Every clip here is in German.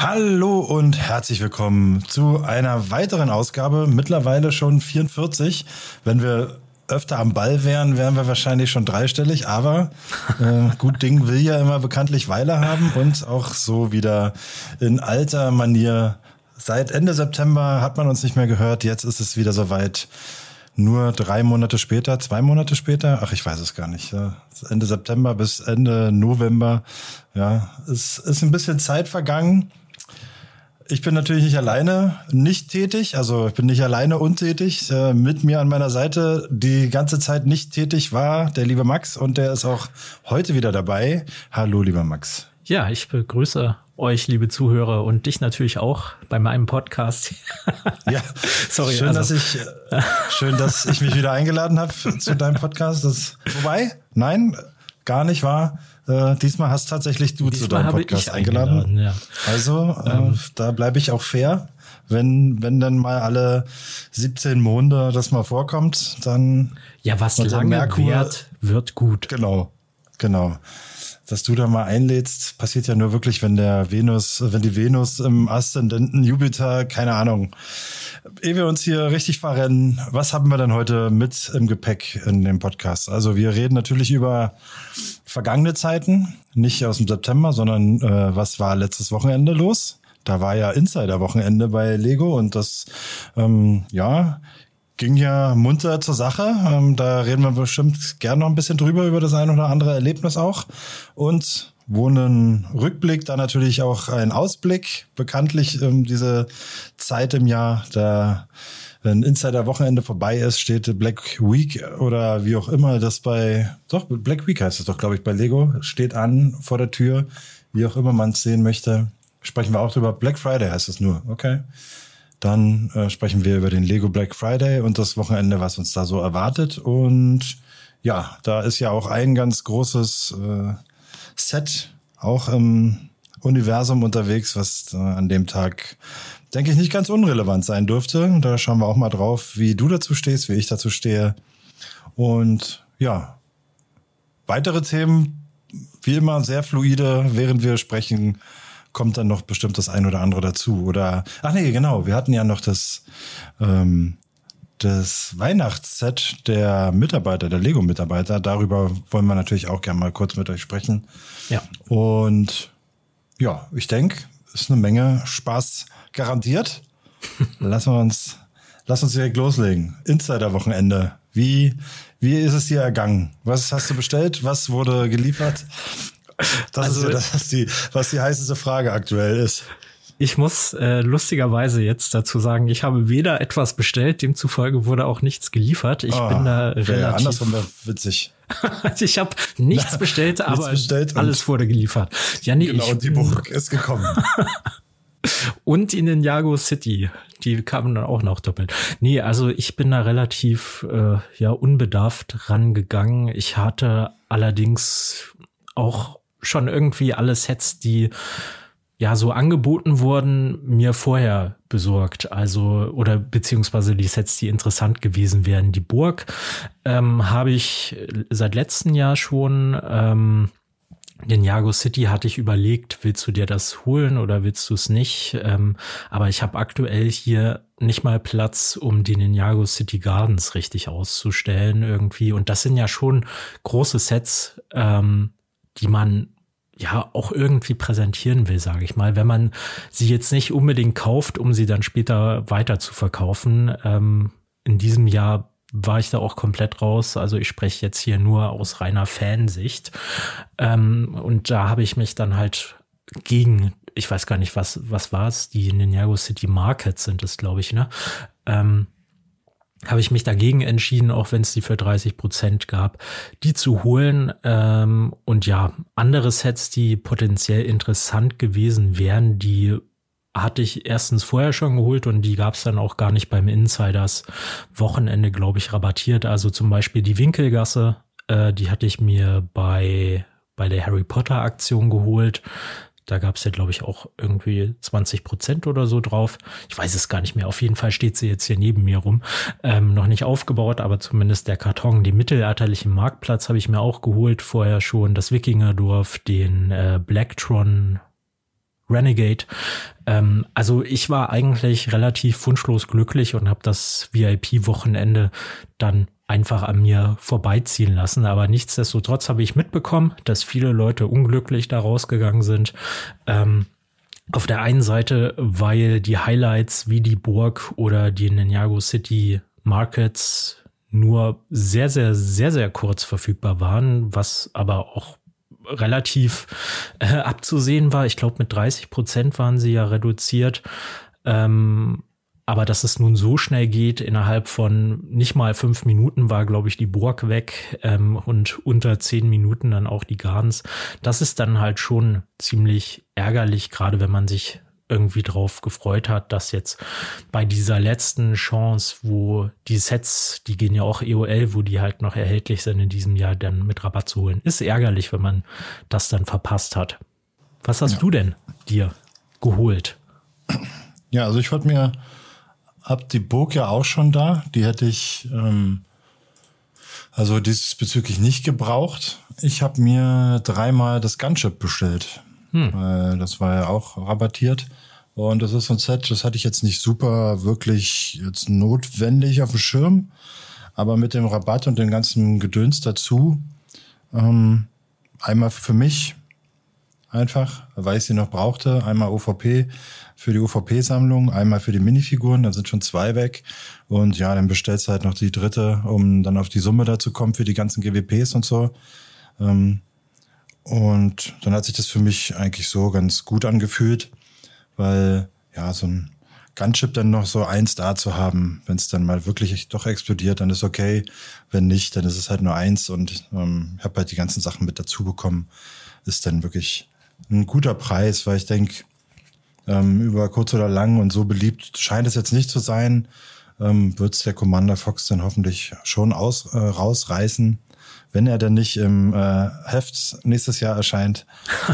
Hallo und herzlich willkommen zu einer weiteren Ausgabe, mittlerweile schon 44. Wenn wir öfter am Ball wären, wären wir wahrscheinlich schon dreistellig, aber gut Ding will ja immer bekanntlich Weile haben und auch so wieder in alter Manier. Seit Ende September hat man uns nicht mehr gehört, jetzt ist es wieder soweit. Nur 2 Monate später, ach, ich weiß es gar nicht. Ja. Ende September bis Ende November, ja, es ist ein bisschen Zeit vergangen. Ich bin natürlich nicht alleine nicht tätig, also ich bin nicht alleine untätig. Mit mir an meiner Seite die ganze Zeit nicht tätig war der liebe Max und der ist auch heute wieder dabei. Hallo, lieber Max. Ja, ich begrüße euch, liebe Zuhörer, und dich natürlich auch bei meinem Podcast. Ja, sorry. Schön, dass ich mich wieder eingeladen habe zu deinem Podcast. Wobei, nein, gar nicht wahr. Diesmal hast tatsächlich du zu deinem Podcast eingeladen. Ja. Also, da bleibe ich auch fair. Wenn dann mal alle 17 Monde das mal vorkommt, dann... Ja, was lange währt, wird gut. Genau. Dass du da mal einlädst, passiert ja nur wirklich, wenn die Venus im Aszendenten Jupiter, keine Ahnung. Ehe wir uns hier richtig verrennen, was haben wir denn heute mit im Gepäck in dem Podcast? Also wir reden natürlich über vergangene Zeiten, nicht aus dem September, sondern was war letztes Wochenende los? Da war ja Insider-Wochenende bei Lego und das, ging ja munter zur Sache. Da reden wir bestimmt gern noch ein bisschen drüber, über das ein oder andere Erlebnis auch. Und wo ein Rückblick, dann natürlich auch ein Ausblick. Bekanntlich diese Zeit im Jahr, da wenn Insider-Wochenende vorbei ist, steht Black Week oder wie auch immer das Black Week heißt es doch, glaube ich, bei Lego. Steht an vor der Tür, wie auch immer man es sehen möchte. Sprechen wir auch drüber. Black Friday heißt es nur, okay. Dann sprechen wir über den Lego Black Friday und das Wochenende, was uns da so erwartet. Und ja, da ist ja auch ein ganz großes Set auch im Universum unterwegs, was an dem Tag, denke ich, nicht ganz unrelevant sein dürfte. Und da schauen wir auch mal drauf, wie du dazu stehst, wie ich dazu stehe. Und ja, weitere Themen, wie immer, sehr fluide, während wir sprechen, kommt dann noch bestimmt das ein oder andere dazu. Oder, genau, wir hatten ja noch das Weihnachtsset der Mitarbeiter, der Lego-Mitarbeiter. Darüber wollen wir natürlich auch gerne mal kurz mit euch sprechen. Ja. Und ja, ich denke, ist eine Menge Spaß garantiert. Lass uns direkt loslegen. Insider-Wochenende. Wie ist es dir ergangen? Was hast du bestellt? Was wurde geliefert? Das ist ja das, was die heißeste Frage aktuell ist. Ich muss lustigerweise jetzt dazu sagen, ich habe weder etwas bestellt, demzufolge wurde auch nichts geliefert. Ich bin da relativ... Andersrum wäre witzig. Ich habe nichts bestellt, aber alles wurde geliefert. Ja, nee, genau, die Burg ist gekommen. Und die Ninjago City, die kamen dann auch noch doppelt. Nee, also ich bin da relativ unbedarft rangegangen. Ich hatte allerdings auch schon irgendwie alle Sets, die ja so angeboten wurden, mir vorher besorgt. Also, oder beziehungsweise die Sets, die interessant gewesen wären. Die Burg habe ich seit letztem Jahr schon. Ninjago City hatte ich überlegt, willst du dir das holen oder willst du es nicht? Aber ich habe aktuell hier nicht mal Platz, um die Ninjago City Gardens richtig auszustellen irgendwie. Und das sind ja schon große Sets, die man ja auch irgendwie präsentieren will, sage ich mal, wenn man sie jetzt nicht unbedingt kauft, um sie dann später weiter zu verkaufen. In diesem Jahr war ich da auch komplett raus. Also ich spreche jetzt hier nur aus reiner Fansicht. Und da habe ich mich dann halt gegen, ich weiß gar nicht, was war es, die Ninjago City Markets sind es, glaube ich, ne? Habe ich mich dagegen entschieden, auch wenn es die für 30% gab, die zu holen. Und ja, andere Sets, die potenziell interessant gewesen wären, die hatte ich erstens vorher schon geholt und die gab es dann auch gar nicht beim Insiders Wochenende, glaube ich, rabattiert. Also zum Beispiel die Winkelgasse, die hatte ich mir bei der Harry Potter Aktion geholt. Da gab es ja, glaube ich, auch irgendwie 20% oder so drauf. Ich weiß es gar nicht mehr. Auf jeden Fall steht sie jetzt hier neben mir rum. Noch nicht aufgebaut, aber zumindest der Karton. Den mittelalterlichen Marktplatz habe ich mir auch geholt vorher schon. Das Wikingerdorf, den Blacktron Renegade. Also ich war eigentlich relativ wunschlos glücklich und habe das VIP-Wochenende dann einfach an mir vorbeiziehen lassen. Aber nichtsdestotrotz habe ich mitbekommen, dass viele Leute unglücklich da rausgegangen sind. Auf der einen Seite, weil die Highlights wie die Burg oder die Ninjago City Markets nur sehr, sehr, sehr, sehr kurz verfügbar waren, was aber auch relativ abzusehen war. Ich glaube, mit 30% waren sie ja reduziert. Aber dass es nun so schnell geht, innerhalb von nicht mal 5 Minuten war, glaube ich, die Burg weg und unter 10 Minuten dann auch die Gardens. Das ist dann halt schon ziemlich ärgerlich, gerade wenn man sich irgendwie drauf gefreut hat, dass jetzt bei dieser letzten Chance, wo die Sets, die gehen ja auch EOL, wo die halt noch erhältlich sind in diesem Jahr, dann mit Rabatt zu holen. Ist ärgerlich, wenn man das dann verpasst hat. Was hast du denn dir geholt? Ja, also ich wollte mir, hab die Burg ja auch schon da, die hätte ich also diesbezüglich nicht gebraucht. Ich habe mir 3-mal das Gunship bestellt. Das war ja auch rabattiert. Und das ist so ein Set, das hatte ich jetzt nicht super wirklich jetzt notwendig auf dem Schirm. Aber mit dem Rabatt und dem ganzen Gedöns dazu, einmal für mich einfach, weil ich sie noch brauchte. Einmal OVP für die OVP-Sammlung, einmal für die Minifiguren, dann sind schon 2 weg. Und ja, dann bestellst du halt noch die 3., um dann auf die Summe da zu kommen für die ganzen GWPs und so. Und dann hat sich das für mich eigentlich so ganz gut angefühlt, weil ja, so ein Gunship dann noch so 1 da zu haben, wenn es dann mal wirklich doch explodiert, dann ist okay. Wenn nicht, dann ist es halt nur 1 und ich habe halt die ganzen Sachen mit dazu bekommen. Ist dann wirklich ein guter Preis, weil ich denke, über kurz oder lang und so beliebt scheint es jetzt nicht zu sein, wird es der Commander Fox dann hoffentlich schon rausreißen, wenn er dann nicht im Heft nächstes Jahr erscheint.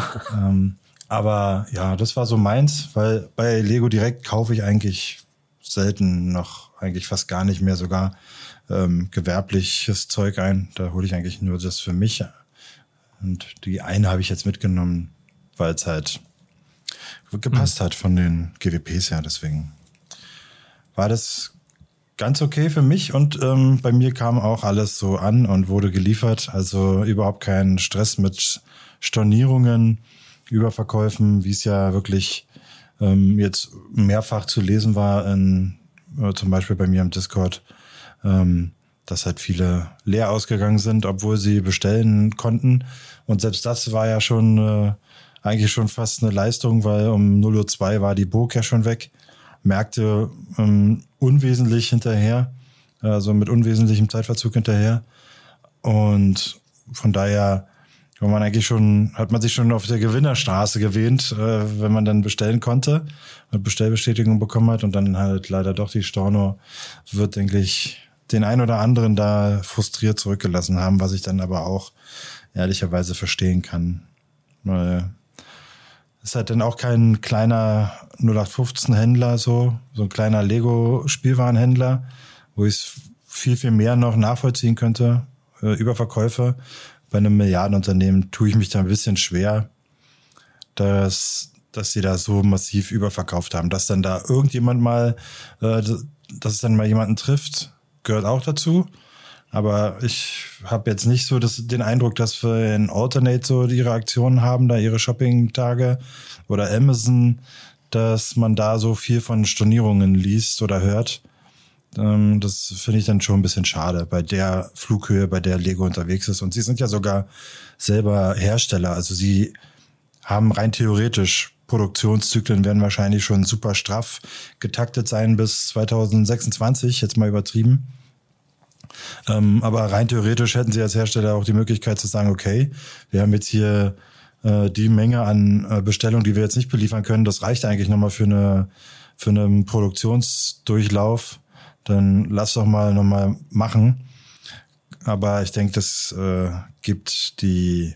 Aber ja, das war so meins, weil bei Lego Direkt kaufe ich eigentlich selten noch, eigentlich fast gar nicht mehr sogar gewerbliches Zeug ein. Da hole ich eigentlich nur das für mich. Und die eine habe ich jetzt mitgenommen, weil es halt gepasst hat von den GWPs her. Deswegen war das ganz okay für mich und bei mir kam auch alles so an und wurde geliefert. Also überhaupt kein Stress mit Stornierungen, Überverkäufen, wie es ja wirklich jetzt mehrfach zu lesen war, zum Beispiel bei mir im Discord, dass halt viele leer ausgegangen sind, obwohl sie bestellen konnten. Und selbst das war ja schon eigentlich schon fast eine Leistung, weil um 0:02 Uhr war die Burg ja schon weg. Märkte unwesentlich hinterher, also mit unwesentlichem Zeitverzug hinterher. Und von daher hat man sich schon auf der Gewinnerstraße gewähnt, wenn man dann bestellen konnte und Bestellbestätigung bekommen hat und dann halt leider doch die Storno wird, denke ich, den ein oder anderen da frustriert zurückgelassen haben, was ich dann aber auch ehrlicherweise verstehen kann. Weil ist halt dann auch kein kleiner 0815-Händler, so ein kleiner Lego-Spielwarenhändler, wo ich es viel, viel mehr noch nachvollziehen könnte, Überverkäufe. Bei einem Milliardenunternehmen tue ich mich da ein bisschen schwer, dass sie da so massiv überverkauft haben. Dass dann da irgendjemand mal, dass es dann mal jemanden trifft, gehört auch dazu. Aber ich habe jetzt nicht so den Eindruck, dass wir in Alternate so ihre Aktionen haben, da ihre Shopping-Tage oder Amazon, dass man da so viel von Stornierungen liest oder hört. Das finde ich dann schon ein bisschen schade bei der Flughöhe, bei der Lego unterwegs ist. Und sie sind ja sogar selber Hersteller. Also sie haben rein theoretisch Produktionszyklen, werden wahrscheinlich schon super straff getaktet sein bis 2026, jetzt mal übertrieben. Aber rein theoretisch hätten sie als Hersteller auch die Möglichkeit zu sagen, okay, wir haben jetzt hier die Menge an Bestellungen, die wir jetzt nicht beliefern können. Das reicht eigentlich nochmal für einen Produktionsdurchlauf. Dann lass doch mal nochmal machen. Aber ich denke, das gibt die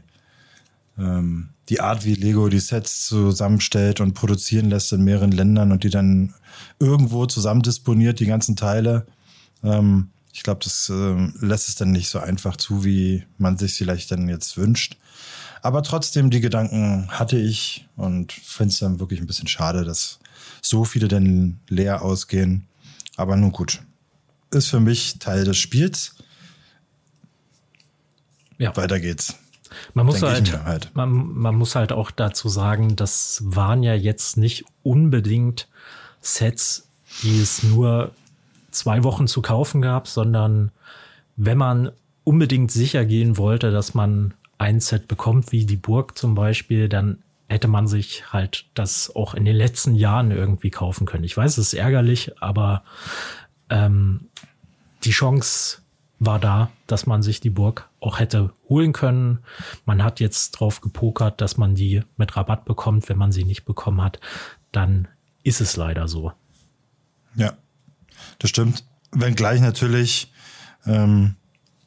Art, wie Lego die Sets zusammenstellt und produzieren lässt in mehreren Ländern und die dann irgendwo zusammen disponiert, die ganzen Teile. Ich glaube, das lässt es dann nicht so einfach zu, wie man sich vielleicht dann jetzt wünscht. Aber trotzdem, die Gedanken hatte ich und finde es dann wirklich ein bisschen schade, dass so viele dann leer ausgehen. Aber nun gut, ist für mich Teil des Spiels. Ja. Weiter geht's. Man muss man muss halt auch dazu sagen, das waren ja jetzt nicht unbedingt Sets, die es nur 2 Wochen zu kaufen gab, sondern wenn man unbedingt sicher gehen wollte, dass man ein Set bekommt, wie die Burg zum Beispiel, dann hätte man sich halt das auch in den letzten Jahren irgendwie kaufen können. Ich weiß, es ist ärgerlich, aber die Chance war da, dass man sich die Burg auch hätte holen können. Man hat jetzt drauf gepokert, dass man die mit Rabatt bekommt. Wenn man sie nicht bekommen hat, dann ist es leider so. Ja, das stimmt. Wenngleich natürlich, nur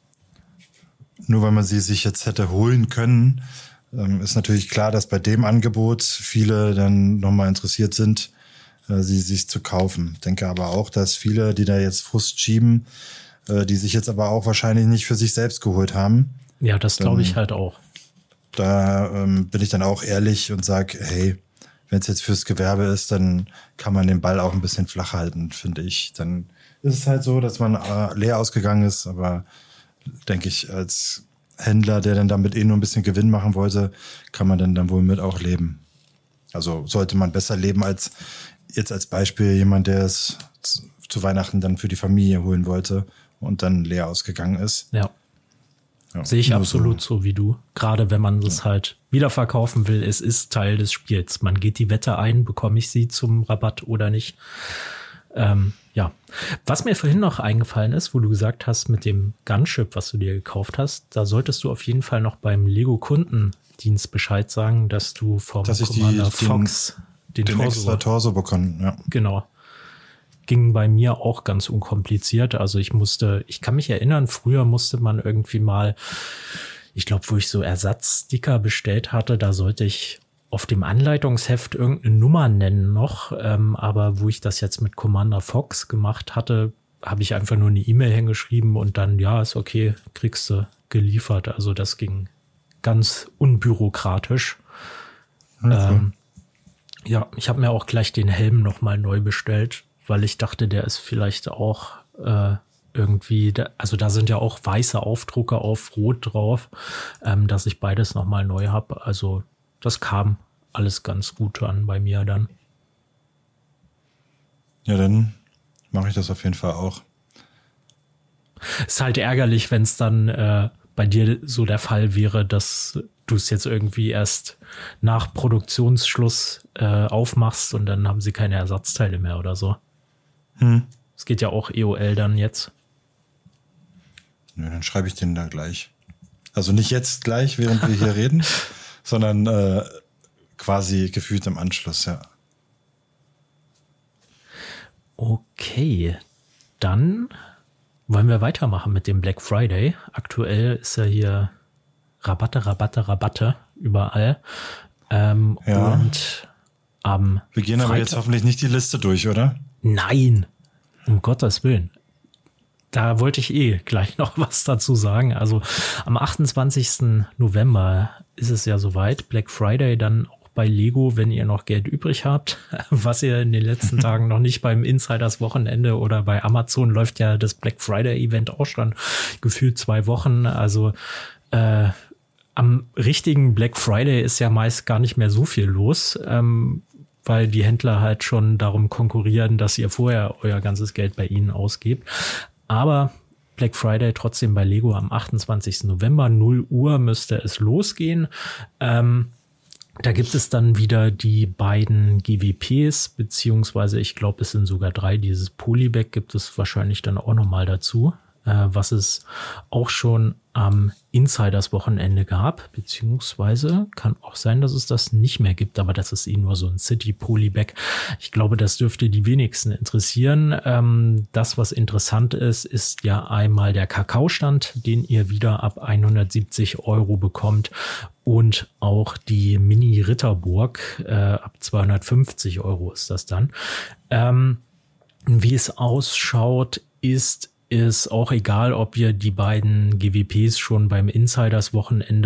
weil man sie sich jetzt hätte holen können, ist natürlich klar, dass bei dem Angebot viele dann nochmal interessiert sind, sie sich zu kaufen. Ich denke aber auch, dass viele, die da jetzt Frust schieben, die sich jetzt aber auch wahrscheinlich nicht für sich selbst geholt haben. Ja, das glaube ich halt auch. Da bin ich dann auch ehrlich und sage, hey, wenn es jetzt fürs Gewerbe ist, dann kann man den Ball auch ein bisschen flach halten, finde ich. Dann ist es halt so, dass man leer ausgegangen ist, aber denke ich, als Händler, der dann damit nur ein bisschen Gewinn machen wollte, kann man dann wohl mit auch leben. Also sollte man besser leben als jetzt als Beispiel jemand, der es zu Weihnachten dann für die Familie holen wollte und dann leer ausgegangen ist. Ja. Sehe ich absolut so wie du. Gerade wenn man es halt wiederverkaufen will, es ist Teil des Spiels. Man geht die Wette ein, bekomme ich sie zum Rabatt oder nicht. Ja. Was mir vorhin noch eingefallen ist, wo du gesagt hast, mit dem Gunship, was du dir gekauft hast, da solltest du auf jeden Fall noch beim Lego-Kundendienst Bescheid sagen, dass du vom Commander Fox den extra Torso bekommen. Ja. Genau. Ging bei mir auch ganz unkompliziert. Also ich kann mich erinnern, früher musste man irgendwie mal, ich glaube, wo ich so Ersatzsticker bestellt hatte, da sollte ich auf dem Anleitungsheft irgendeine Nummer nennen noch. Aber wo ich das jetzt mit Commander Fox gemacht hatte, habe ich einfach nur eine E-Mail hingeschrieben und dann, ja, ist okay, kriegst du geliefert. Also das ging ganz unbürokratisch. Okay. Ja, ich habe mir auch gleich den Helm nochmal neu bestellt, weil ich dachte, der ist vielleicht auch irgendwie, also da sind ja auch weiße Aufdrucke auf Rot drauf, dass ich beides nochmal neu habe. Also das kam alles ganz gut an bei mir dann. Ja, dann mache ich das auf jeden Fall auch. Ist halt ärgerlich, wenn es dann bei dir so der Fall wäre, dass du es jetzt irgendwie erst nach Produktionsschluss aufmachst und dann haben sie keine Ersatzteile mehr oder so. Es geht ja auch EOL dann jetzt. Ja, dann schreibe ich den da gleich. Also nicht jetzt gleich, während wir hier reden, sondern quasi gefühlt im Anschluss, ja. Okay, dann wollen wir weitermachen mit dem Black Friday. Aktuell ist ja hier Rabatte überall. Ja. Und am Wir gehen aber jetzt hoffentlich nicht die Liste durch, oder? Nein, um Gottes Willen. Da wollte ich gleich noch was dazu sagen. Also am 28. November ist es ja soweit. Black Friday dann auch bei Lego, wenn ihr noch Geld übrig habt. Was ihr in den letzten Tagen noch nicht beim Insiders Wochenende oder bei Amazon läuft ja das Black Friday Event auch schon gefühlt 2 Wochen. Also am richtigen Black Friday ist ja meist gar nicht mehr so viel los. Weil die Händler halt schon darum konkurrieren, dass ihr vorher euer ganzes Geld bei ihnen ausgebt. Aber Black Friday trotzdem bei Lego am 28. November, 0 Uhr müsste es losgehen. Da gibt es dann wieder die beiden GWPs, beziehungsweise ich glaube, es sind sogar 3. Dieses Polybag gibt es wahrscheinlich dann auch nochmal dazu, was es auch schon am Insiders-Wochenende gab, beziehungsweise kann auch sein, dass es das nicht mehr gibt, aber das ist nur so ein City-Polybag. Ich glaube, das dürfte die wenigsten interessieren. Das, was interessant ist, ist ja einmal der Kakaostand, den ihr wieder ab 170 € bekommt und auch die Mini-Ritterburg ab 250 € ist das dann. Wie es ausschaut, ist auch egal, ob ihr die beiden GWPs schon beim Insiders-Wochenende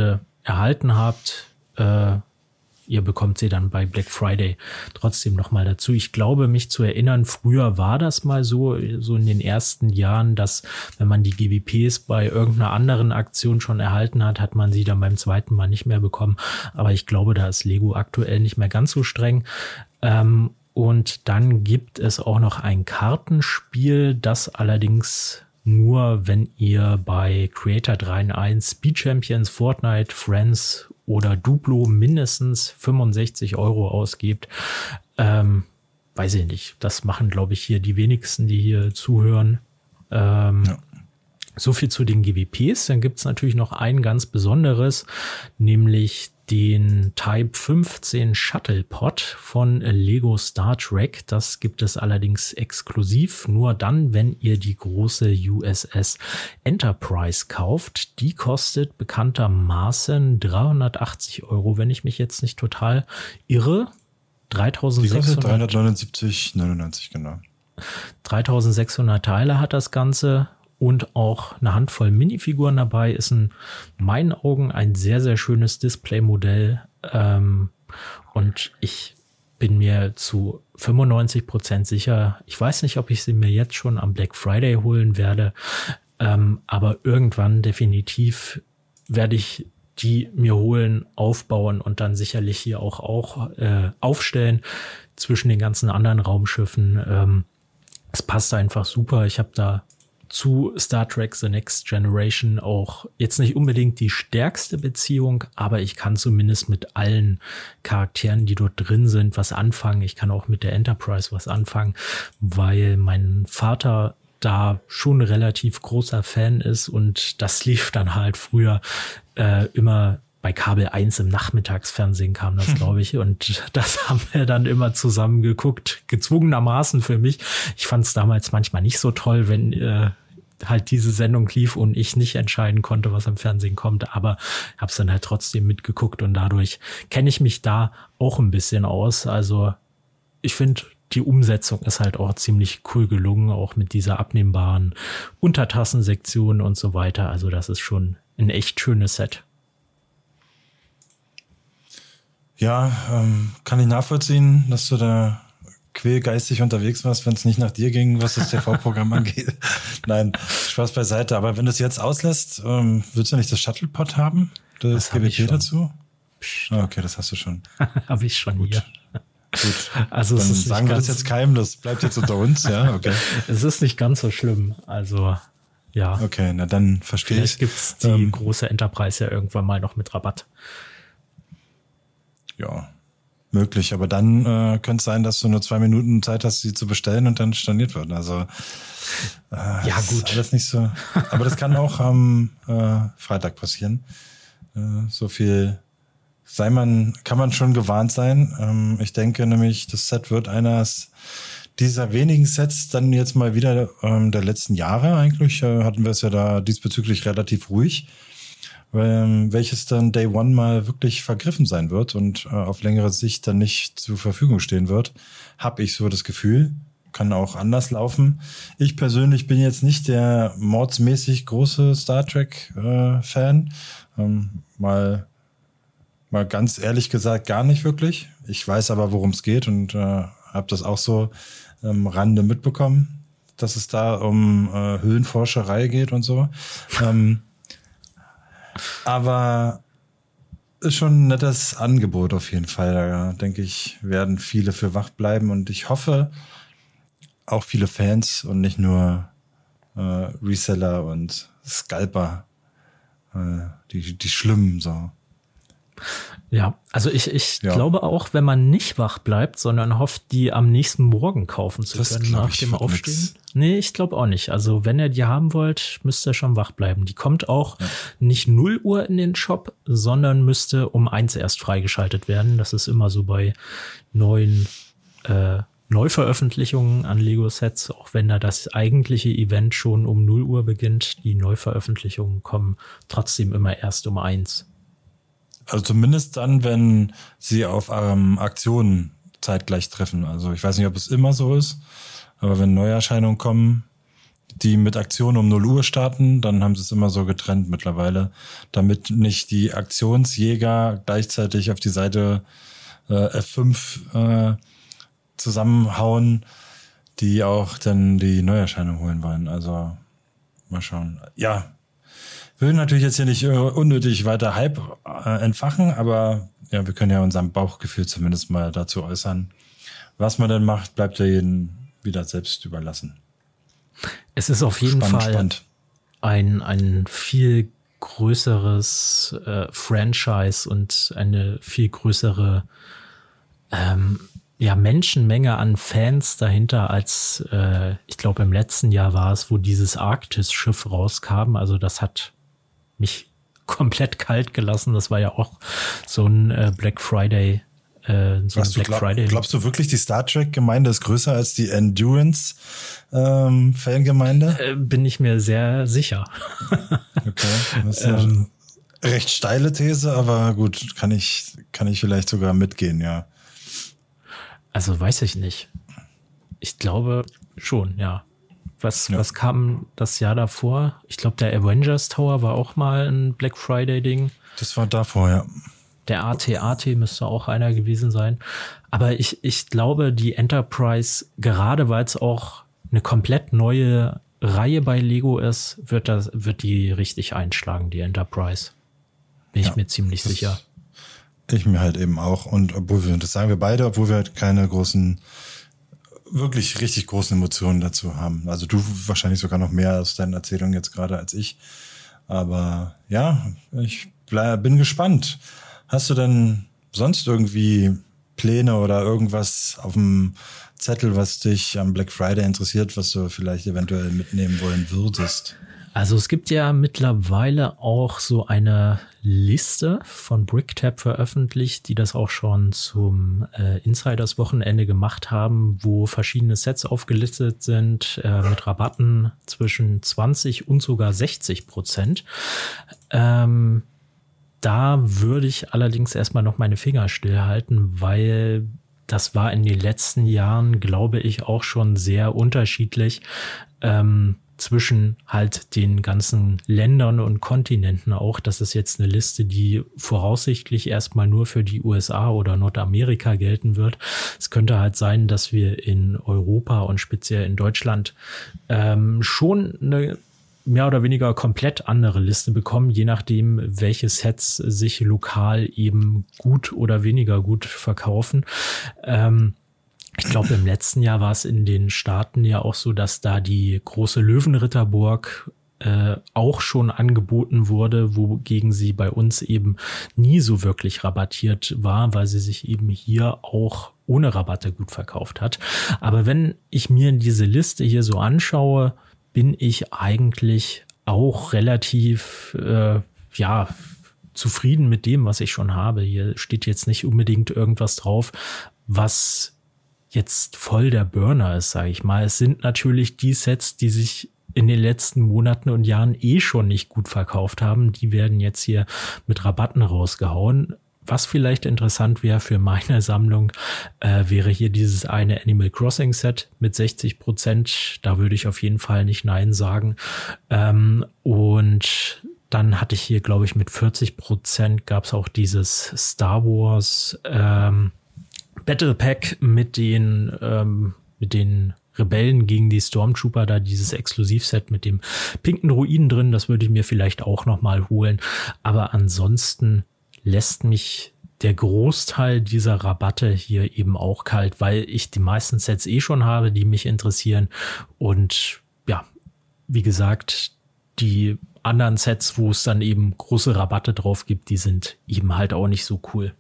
erhalten habt, ihr bekommt sie dann bei Black Friday trotzdem nochmal dazu. Ich glaube, mich zu erinnern, früher war das mal so in den ersten Jahren, dass wenn man die GWPs bei irgendeiner anderen Aktion schon erhalten hat, hat man sie dann beim zweiten Mal nicht mehr bekommen. Aber ich glaube, da ist Lego aktuell nicht mehr ganz so streng. Und dann gibt es auch noch ein Kartenspiel, das allerdings nur, wenn ihr bei Creator 3 in 1, Speed Champions, Fortnite, Friends oder Duplo mindestens 65 € ausgibt. Weiß ich nicht. Das machen, glaube ich, hier die wenigsten, die hier zuhören. Ja. So viel zu den GWPs. Dann gibt es natürlich noch ein ganz besonderes, nämlich den Type 15 Shuttle Pod von Lego Star Trek. Das gibt es allerdings exklusiv nur dann, wenn ihr die große USS Enterprise kauft. Die kostet bekanntermaßen 380 €, wenn ich mich jetzt nicht total irre. 3.699, genau. 3.600 Teile hat das Ganze. Und auch eine Handvoll Minifiguren dabei, ist in meinen Augen ein sehr, sehr schönes Displaymodell. Und ich bin mir zu 95% sicher, ich weiß nicht, ob ich sie mir jetzt schon am Black Friday holen werde, aber irgendwann definitiv werde ich die mir holen, aufbauen und dann sicherlich hier auch aufstellen zwischen den ganzen anderen Raumschiffen. Es passt einfach super. Ich habe da zu Star Trek The Next Generation auch jetzt nicht unbedingt die stärkste Beziehung, aber ich kann zumindest mit allen Charakteren, die dort drin sind, was anfangen. Ich kann auch mit der Enterprise was anfangen, weil mein Vater da schon ein relativ großer Fan ist und das lief dann halt früher immer bei Kabel 1 im Nachmittagsfernsehen kam das, glaube ich. Und das haben wir dann immer zusammen geguckt, gezwungenermaßen für mich. Ich fand es damals manchmal nicht so toll, wenn halt diese Sendung lief und ich nicht entscheiden konnte, was am Fernsehen kommt. Aber habe es dann halt trotzdem mitgeguckt und dadurch kenne ich mich da auch ein bisschen aus. Also ich finde, die Umsetzung ist halt auch ziemlich cool gelungen, auch mit dieser abnehmbaren Untertassensektion und so weiter. Also das ist schon ein echt schönes Set. Ja, kann ich nachvollziehen, dass du da quälgeistig unterwegs warst, wenn es nicht nach dir ging, was das TV-Programm angeht. Nein, Spaß beiseite. Aber wenn du es jetzt auslässt, willst du nicht das Shuttlepod haben? Das GWP dazu? Okay, das hast du schon. Habe ich schon. Gut. Hier. Gut. Also dann es ist sagen wir das jetzt keinem, das bleibt jetzt unter uns. Ja, okay. Es ist nicht ganz so schlimm. Also ja. Okay, na dann verstehe ich. Vielleicht gibt's die große Enterprise ja irgendwann mal noch mit Rabatt. Ja, möglich. Aber dann könnte es sein, dass du nur 2 Minuten Zeit hast, sie zu bestellen und dann storniert wird. Also ja, gut. Ist alles nicht so. Aber das kann auch am Freitag passieren. So viel kann man schon gewarnt sein. Ich denke nämlich, das Set wird eines dieser wenigen Sets dann jetzt mal wieder der letzten Jahre eigentlich. Hatten wir es ja da diesbezüglich relativ ruhig. Welches dann Day One mal wirklich vergriffen sein wird und auf längere Sicht dann nicht zur Verfügung stehen wird, habe ich so das Gefühl. Kann auch anders laufen. Ich persönlich bin jetzt nicht der mordsmäßig große Star Trek Fan. Mal ganz ehrlich gesagt gar nicht wirklich. Ich weiß aber, worum es geht und habe das auch so am Rande mitbekommen, dass es da um Höhlenforscherei geht und so. Aber ist schon ein nettes Angebot auf jeden Fall. Da denke ich, werden viele für wach bleiben und ich hoffe, auch viele Fans und nicht nur Reseller und Scalper, die schlimmen so. Ja, also ich glaube auch, wenn man nicht wach bleibt, sondern hofft, die am nächsten Morgen kaufen zu können nach dem Aufstehen. Nix. Nee, ich glaube auch nicht. Also wenn ihr die haben wollt, müsst ihr schon wach bleiben. Die kommt auch nicht 0 Uhr in den Shop, sondern müsste um 1 erst freigeschaltet werden. Das ist immer so bei neuen Neuveröffentlichungen an Lego-Sets, auch wenn da das eigentliche Event schon um 0 Uhr beginnt. Die Neuveröffentlichungen kommen trotzdem immer erst um 1. Also zumindest dann, wenn sie auf Aktionen zeitgleich treffen. Also ich weiß nicht, ob es immer so ist, aber wenn Neuerscheinungen kommen, die mit Aktionen um 0 Uhr starten, dann haben sie es immer so getrennt mittlerweile, damit nicht die Aktionsjäger gleichzeitig auf die Seite F5 zusammenhauen, die auch dann die Neuerscheinung holen wollen. Also mal schauen. Ja, will natürlich jetzt hier nicht unnötig weiter Hype entfachen, aber ja, wir können ja unserem Bauchgefühl zumindest mal dazu äußern. Was man denn macht, bleibt ja jedem wieder selbst überlassen. Es ist auf jeden Fall ein viel größeres Franchise und eine viel größere Menschenmenge an Fans dahinter als ich glaube im letzten Jahr war es, wo dieses Arktis-Schiff rauskam. Also das hat mich komplett kalt gelassen. Das war ja auch so ein Black Friday. Glaubst du wirklich, die Star Trek-Gemeinde ist größer als die Endurance-Fangemeinde? Bin ich mir sehr sicher. Okay, das ist eine recht steile These, aber gut, kann ich vielleicht sogar mitgehen, ja. Also weiß ich nicht. Ich glaube schon, ja. Was kam das Jahr davor? Ich glaube, der Avengers Tower war auch mal ein Black Friday-Ding. Das war davor, ja. Der AT-AT müsste auch einer gewesen sein. Aber ich glaube, die Enterprise, gerade weil es auch eine komplett neue Reihe bei Lego ist, wird die richtig einschlagen, die Enterprise. Bin ich mir ziemlich sicher. Ich mir halt eben auch. Und das sagen wir beide, obwohl wir halt keine wirklich richtig großen Emotionen dazu haben. Also du wahrscheinlich sogar noch mehr aus deinen Erzählungen jetzt gerade als ich. Aber ja, ich bin gespannt. Hast du denn sonst irgendwie Pläne oder irgendwas auf dem Zettel, was dich am Black Friday interessiert, was du vielleicht eventuell mitnehmen wollen würdest? Also es gibt ja mittlerweile auch so eine Liste von Bricktap veröffentlicht, die das auch schon zum Insiders-Wochenende gemacht haben, wo verschiedene Sets aufgelistet sind mit Rabatten zwischen 20 und sogar 60%. Da würde ich allerdings erstmal noch meine Finger stillhalten, weil das war in den letzten Jahren, glaube ich, auch schon sehr unterschiedlich zwischen halt den ganzen Ländern und Kontinenten auch. Das ist jetzt eine Liste, die voraussichtlich erstmal nur für die USA oder Nordamerika gelten wird. Es könnte halt sein, dass wir in Europa und speziell in Deutschland schon eine mehr oder weniger komplett andere Liste bekommen, je nachdem, welche Sets sich lokal eben gut oder weniger gut verkaufen. Ich glaube, im letzten Jahr war es in den Staaten ja auch so, dass da die große Löwenritterburg auch schon angeboten wurde, wogegen sie bei uns eben nie so wirklich rabattiert war, weil sie sich eben hier auch ohne Rabatte gut verkauft hat. Aber wenn ich mir diese Liste hier so anschaue, bin ich eigentlich auch relativ zufrieden mit dem, was ich schon habe. Hier steht jetzt nicht unbedingt irgendwas drauf, was jetzt voll der Burner ist, sage ich mal. Es sind natürlich die Sets, die sich in den letzten Monaten und Jahren schon nicht gut verkauft haben. Die werden jetzt hier mit Rabatten rausgehauen. Was vielleicht interessant wäre für meine Sammlung, wäre hier dieses eine Animal Crossing Set mit 60%. Da würde ich auf jeden Fall nicht Nein sagen. Und dann hatte ich hier, glaube ich, mit 40% gab es auch dieses Star Wars Battle Pack mit den Rebellen gegen die Stormtrooper, da dieses Exklusivset mit dem pinken Druiden drin. Das würde ich mir vielleicht auch noch mal holen. Aber ansonsten lässt mich der Großteil dieser Rabatte hier eben auch kalt, weil ich die meisten Sets schon habe, die mich interessieren. Und ja, wie gesagt, die anderen Sets, wo es dann eben große Rabatte drauf gibt, die sind eben halt auch nicht so cool.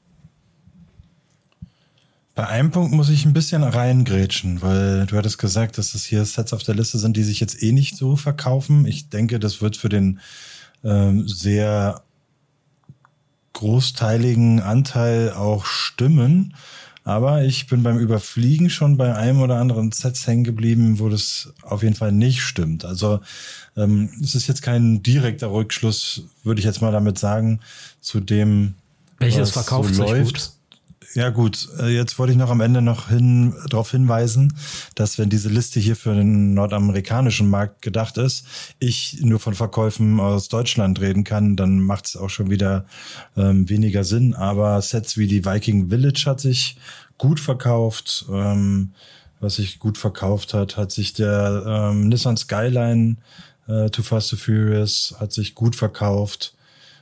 Bei einem Punkt muss ich ein bisschen reingrätschen, weil du hattest gesagt, dass das hier Sets auf der Liste sind, die sich jetzt nicht so verkaufen. Ich denke, das wird für den sehr großteiligen Anteil auch stimmen. Aber ich bin beim Überfliegen schon bei einem oder anderen Sets hängen geblieben, wo das auf jeden Fall nicht stimmt. Also es ist jetzt kein direkter Rückschluss, würde ich jetzt mal damit sagen, zu dem, welches verkauft so sich läuft. Gut? Ja gut, jetzt wollte ich noch am Ende noch darauf hinweisen, dass wenn diese Liste hier für den nordamerikanischen Markt gedacht ist, ich nur von Verkäufen aus Deutschland reden kann, dann macht es auch schon wieder weniger Sinn. Aber Sets wie die Viking Village hat sich gut verkauft. Was sich gut verkauft hat sich der Nissan Skyline Too Fast to Furious hat sich gut verkauft.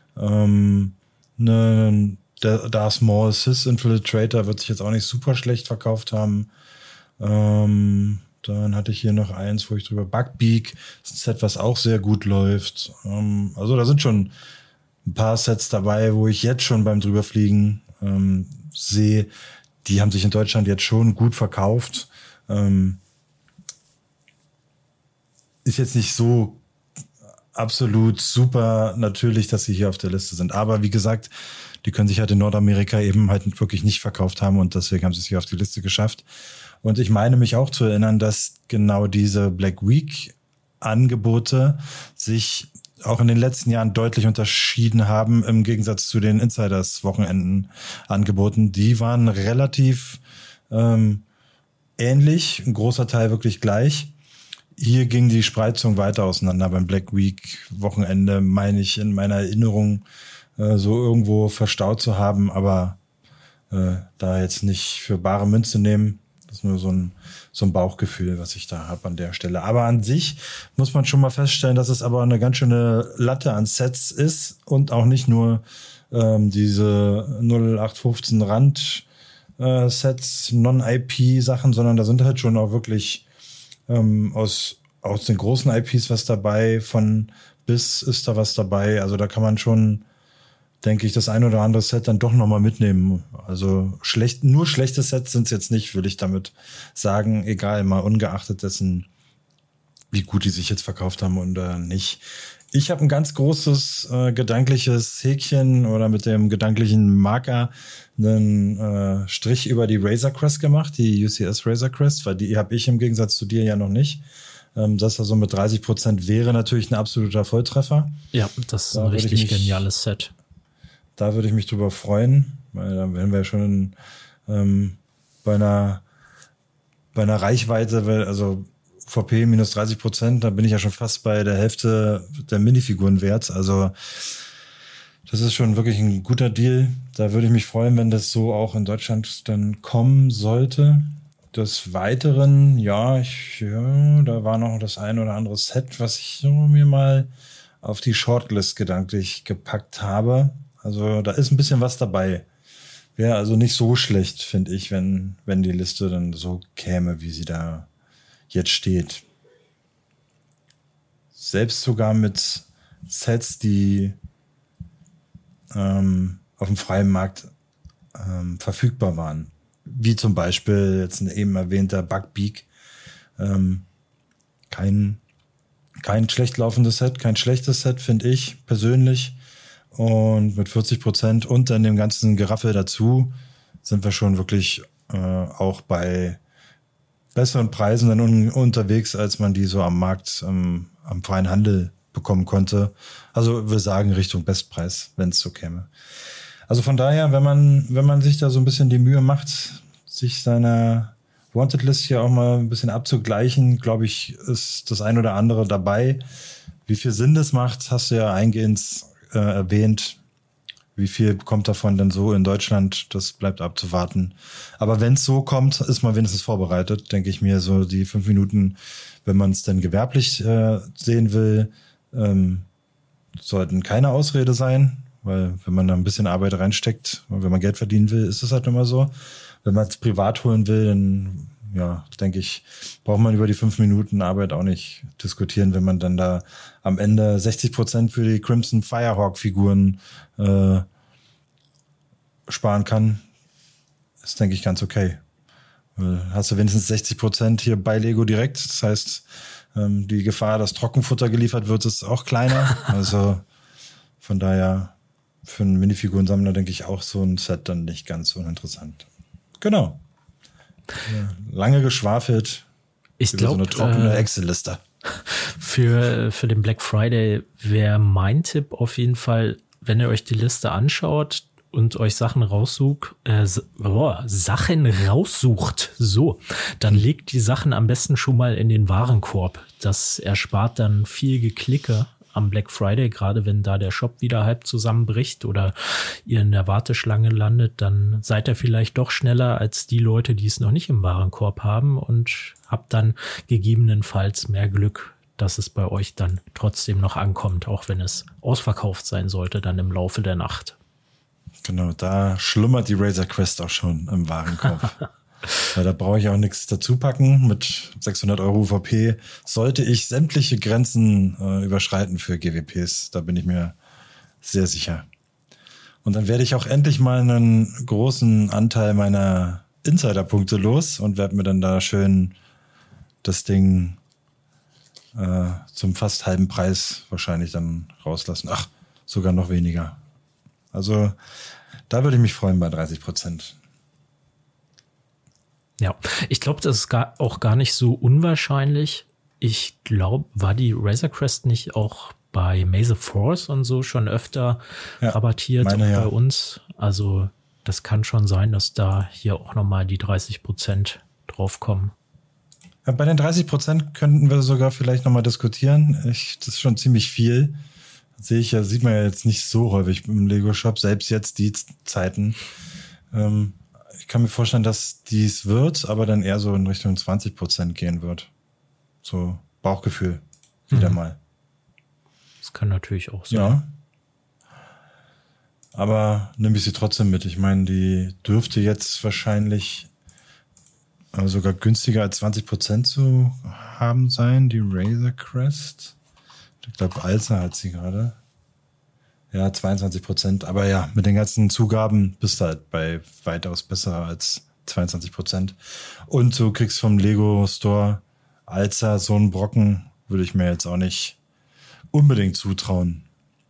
Der Darth Maul Sith Infiltrator wird sich jetzt auch nicht super schlecht verkauft haben. Dann hatte ich hier noch eins, wo ich drüber Bugbeak, das ist ein Set, was auch sehr gut läuft. Also da sind schon ein paar Sets dabei, wo ich jetzt schon beim Drüberfliegen sehe, die haben sich in Deutschland jetzt schon gut verkauft. Ist jetzt nicht so absolut super natürlich, dass sie hier auf der Liste sind. Aber wie gesagt, die können sich halt in Nordamerika eben halt wirklich nicht verkauft haben und deswegen haben sie es hier auf die Liste geschafft. Und ich meine mich auch zu erinnern, dass genau diese Black Week Angebote sich auch in den letzten Jahren deutlich unterschieden haben im Gegensatz zu den Insiders Wochenenden Angeboten. Die waren relativ ähnlich, ein großer Teil wirklich gleich. Hier ging die Spreizung weiter auseinander. Beim Black Week Wochenende meine ich in meiner Erinnerung so irgendwo verstaut zu haben, aber da jetzt nicht für bare Münze nehmen. Das ist nur so ein Bauchgefühl, was ich da habe an der Stelle. Aber an sich muss man schon mal feststellen, dass es aber eine ganz schöne Latte an Sets ist und auch nicht nur diese 0815 Rand Sets, Non-IP-Sachen, sondern da sind halt schon auch wirklich aus den großen IPs was dabei, von bis ist da was dabei. Also da kann man schon, denke ich, das ein oder andere Set dann doch nochmal mitnehmen. Also nur schlechte Sets sind es jetzt nicht, will ich damit sagen. Egal, mal ungeachtet dessen, wie gut die sich jetzt verkauft haben oder nicht. Ich habe ein ganz großes gedankliches Häkchen oder mit dem gedanklichen Marker einen Strich über die Razor Crest gemacht, die UCS Razor Crest, weil die habe ich im Gegensatz zu dir ja noch nicht. Das also mit 30% wäre natürlich ein absoluter Volltreffer. Ja, das ist ein richtig geniales Set. Da würde ich mich drüber freuen, weil dann wären wir schon bei einer Reichweite, also VP minus 30%, da bin ich ja schon fast bei der Hälfte der Minifiguren wert. Also das ist schon wirklich ein guter Deal. Da würde ich mich freuen, wenn das so auch in Deutschland dann kommen sollte. Des Weiteren, da war noch das ein oder andere Set, was ich so mir mal auf die Shortlist gedanklich gepackt habe. Also da ist ein bisschen was dabei. Wäre also nicht so schlecht, finde ich, wenn die Liste dann so käme, wie sie da jetzt steht. Selbst sogar mit Sets, die auf dem freien Markt verfügbar waren. Wie zum Beispiel jetzt ein eben erwähnter Bugbeak. Kein schlecht laufendes Set, kein schlechtes Set, finde ich persönlich. Und mit 40% und dann dem ganzen Geraffel dazu sind wir schon wirklich auch bei besseren Preisen dann unterwegs, als man die so am Markt, am freien Handel bekommen konnte. Also wir sagen Richtung Bestpreis, wenn es so käme. Also von daher, wenn man sich da so ein bisschen die Mühe macht, sich seiner Wanted-List hier auch mal ein bisschen abzugleichen, glaube ich, ist das ein oder andere dabei. Wie viel Sinn das macht, hast du ja eingehend erwähnt. Wie viel kommt davon denn so in Deutschland? Das bleibt abzuwarten. Aber wenn es so kommt, ist man wenigstens vorbereitet, denke ich mir. So die 5 Minuten, wenn man es denn gewerblich sehen will, sollten keine Ausrede sein. Weil wenn man da ein bisschen Arbeit reinsteckt und wenn man Geld verdienen will, ist es halt immer so. Wenn man es privat holen will, dann denke ich, braucht man über die 5 Minuten Arbeit auch nicht diskutieren, wenn man dann da am Ende 60% für die Crimson Firehawk-Figuren sparen kann. Ist, denke ich, ganz okay. Hast du wenigstens 60% hier bei Lego direkt. Das heißt, die Gefahr, dass Trockenfutter geliefert wird, ist auch kleiner. Also von daher für einen Minifigurensammler, denke ich, auch so ein Set dann nicht ganz uninteressant. Genau. Lange geschwafelt. Ich glaube, so eine trockene Excel-Liste. Für den Black Friday wäre mein Tipp auf jeden Fall, wenn ihr euch die Liste anschaut und euch Sachen Sachen raussucht, so, dann legt die Sachen am besten schon mal in den Warenkorb. Das erspart dann viel Geklicke am Black Friday, gerade wenn da der Shop wieder halb zusammenbricht oder ihr in der Warteschlange landet, dann seid ihr vielleicht doch schneller als die Leute, die es noch nicht im Warenkorb haben und habt dann gegebenenfalls mehr Glück, dass es bei euch dann trotzdem noch ankommt, auch wenn es ausverkauft sein sollte, dann im Laufe der Nacht. Genau, da schlummert die Razer Quest auch schon im Warenkorb. Weil da brauche ich auch nichts dazu packen. Mit 600 € UVP sollte ich sämtliche Grenzen überschreiten für GWPs. Da bin ich mir sehr sicher. Und dann werde ich auch endlich mal einen großen Anteil meiner Insider-Punkte los und werde mir dann da schön das Ding zum fast halben Preis wahrscheinlich dann rauslassen. Ach, sogar noch weniger. Also da würde ich mich freuen bei 30%. Ja, ich glaube, das ist auch gar nicht so unwahrscheinlich. Ich glaube, war die Razer Crest nicht auch bei Maze Force und so schon öfter rabattiert bei uns? Also das kann schon sein, dass da hier auch nochmal die 30% draufkommen. Ja, bei den 30% könnten wir sogar vielleicht nochmal diskutieren. Das ist schon ziemlich viel. Sieht man ja jetzt nicht so häufig im Lego-Shop, selbst jetzt die Zeiten. Ich kann mir vorstellen, dass dies wird, aber dann eher so in Richtung 20% gehen wird. So Bauchgefühl wieder mal. Das kann natürlich auch sein. Ja. Aber nehme ich sie trotzdem mit. Ich meine, die dürfte jetzt wahrscheinlich sogar günstiger als 20% zu haben sein, die Razer Crest. Ich glaube, Alza hat sie gerade. Ja, 22%. Aber ja, mit den ganzen Zugaben bist du halt bei weitaus besser als 22%. Und du kriegst vom Lego Store Alza so einen Brocken, würde ich mir jetzt auch nicht unbedingt zutrauen.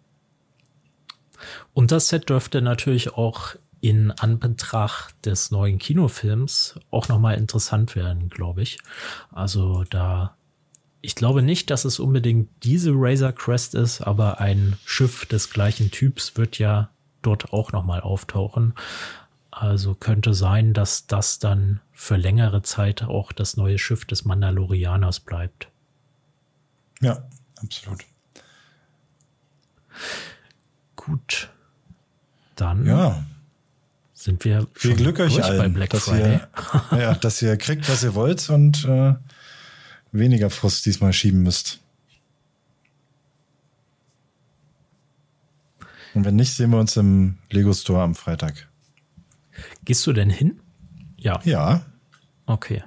Und das Set dürfte natürlich auch in Anbetracht des neuen Kinofilms auch nochmal interessant werden, glaube ich. Also ich glaube nicht, dass es unbedingt diese Razer Crest ist, aber ein Schiff des gleichen Typs wird ja dort auch nochmal auftauchen. Also könnte sein, dass das dann für längere Zeit auch das neue Schiff des Mandalorianers bleibt. Ja, absolut. Gut. Dann sind wir viel Glück euch allen, bei Black Friday. Dass ihr kriegt, was ihr wollt und weniger Frust diesmal schieben müsst. Und wenn nicht, sehen wir uns im Lego Store am Freitag. Gehst du denn hin? Ja. Ja. Okay.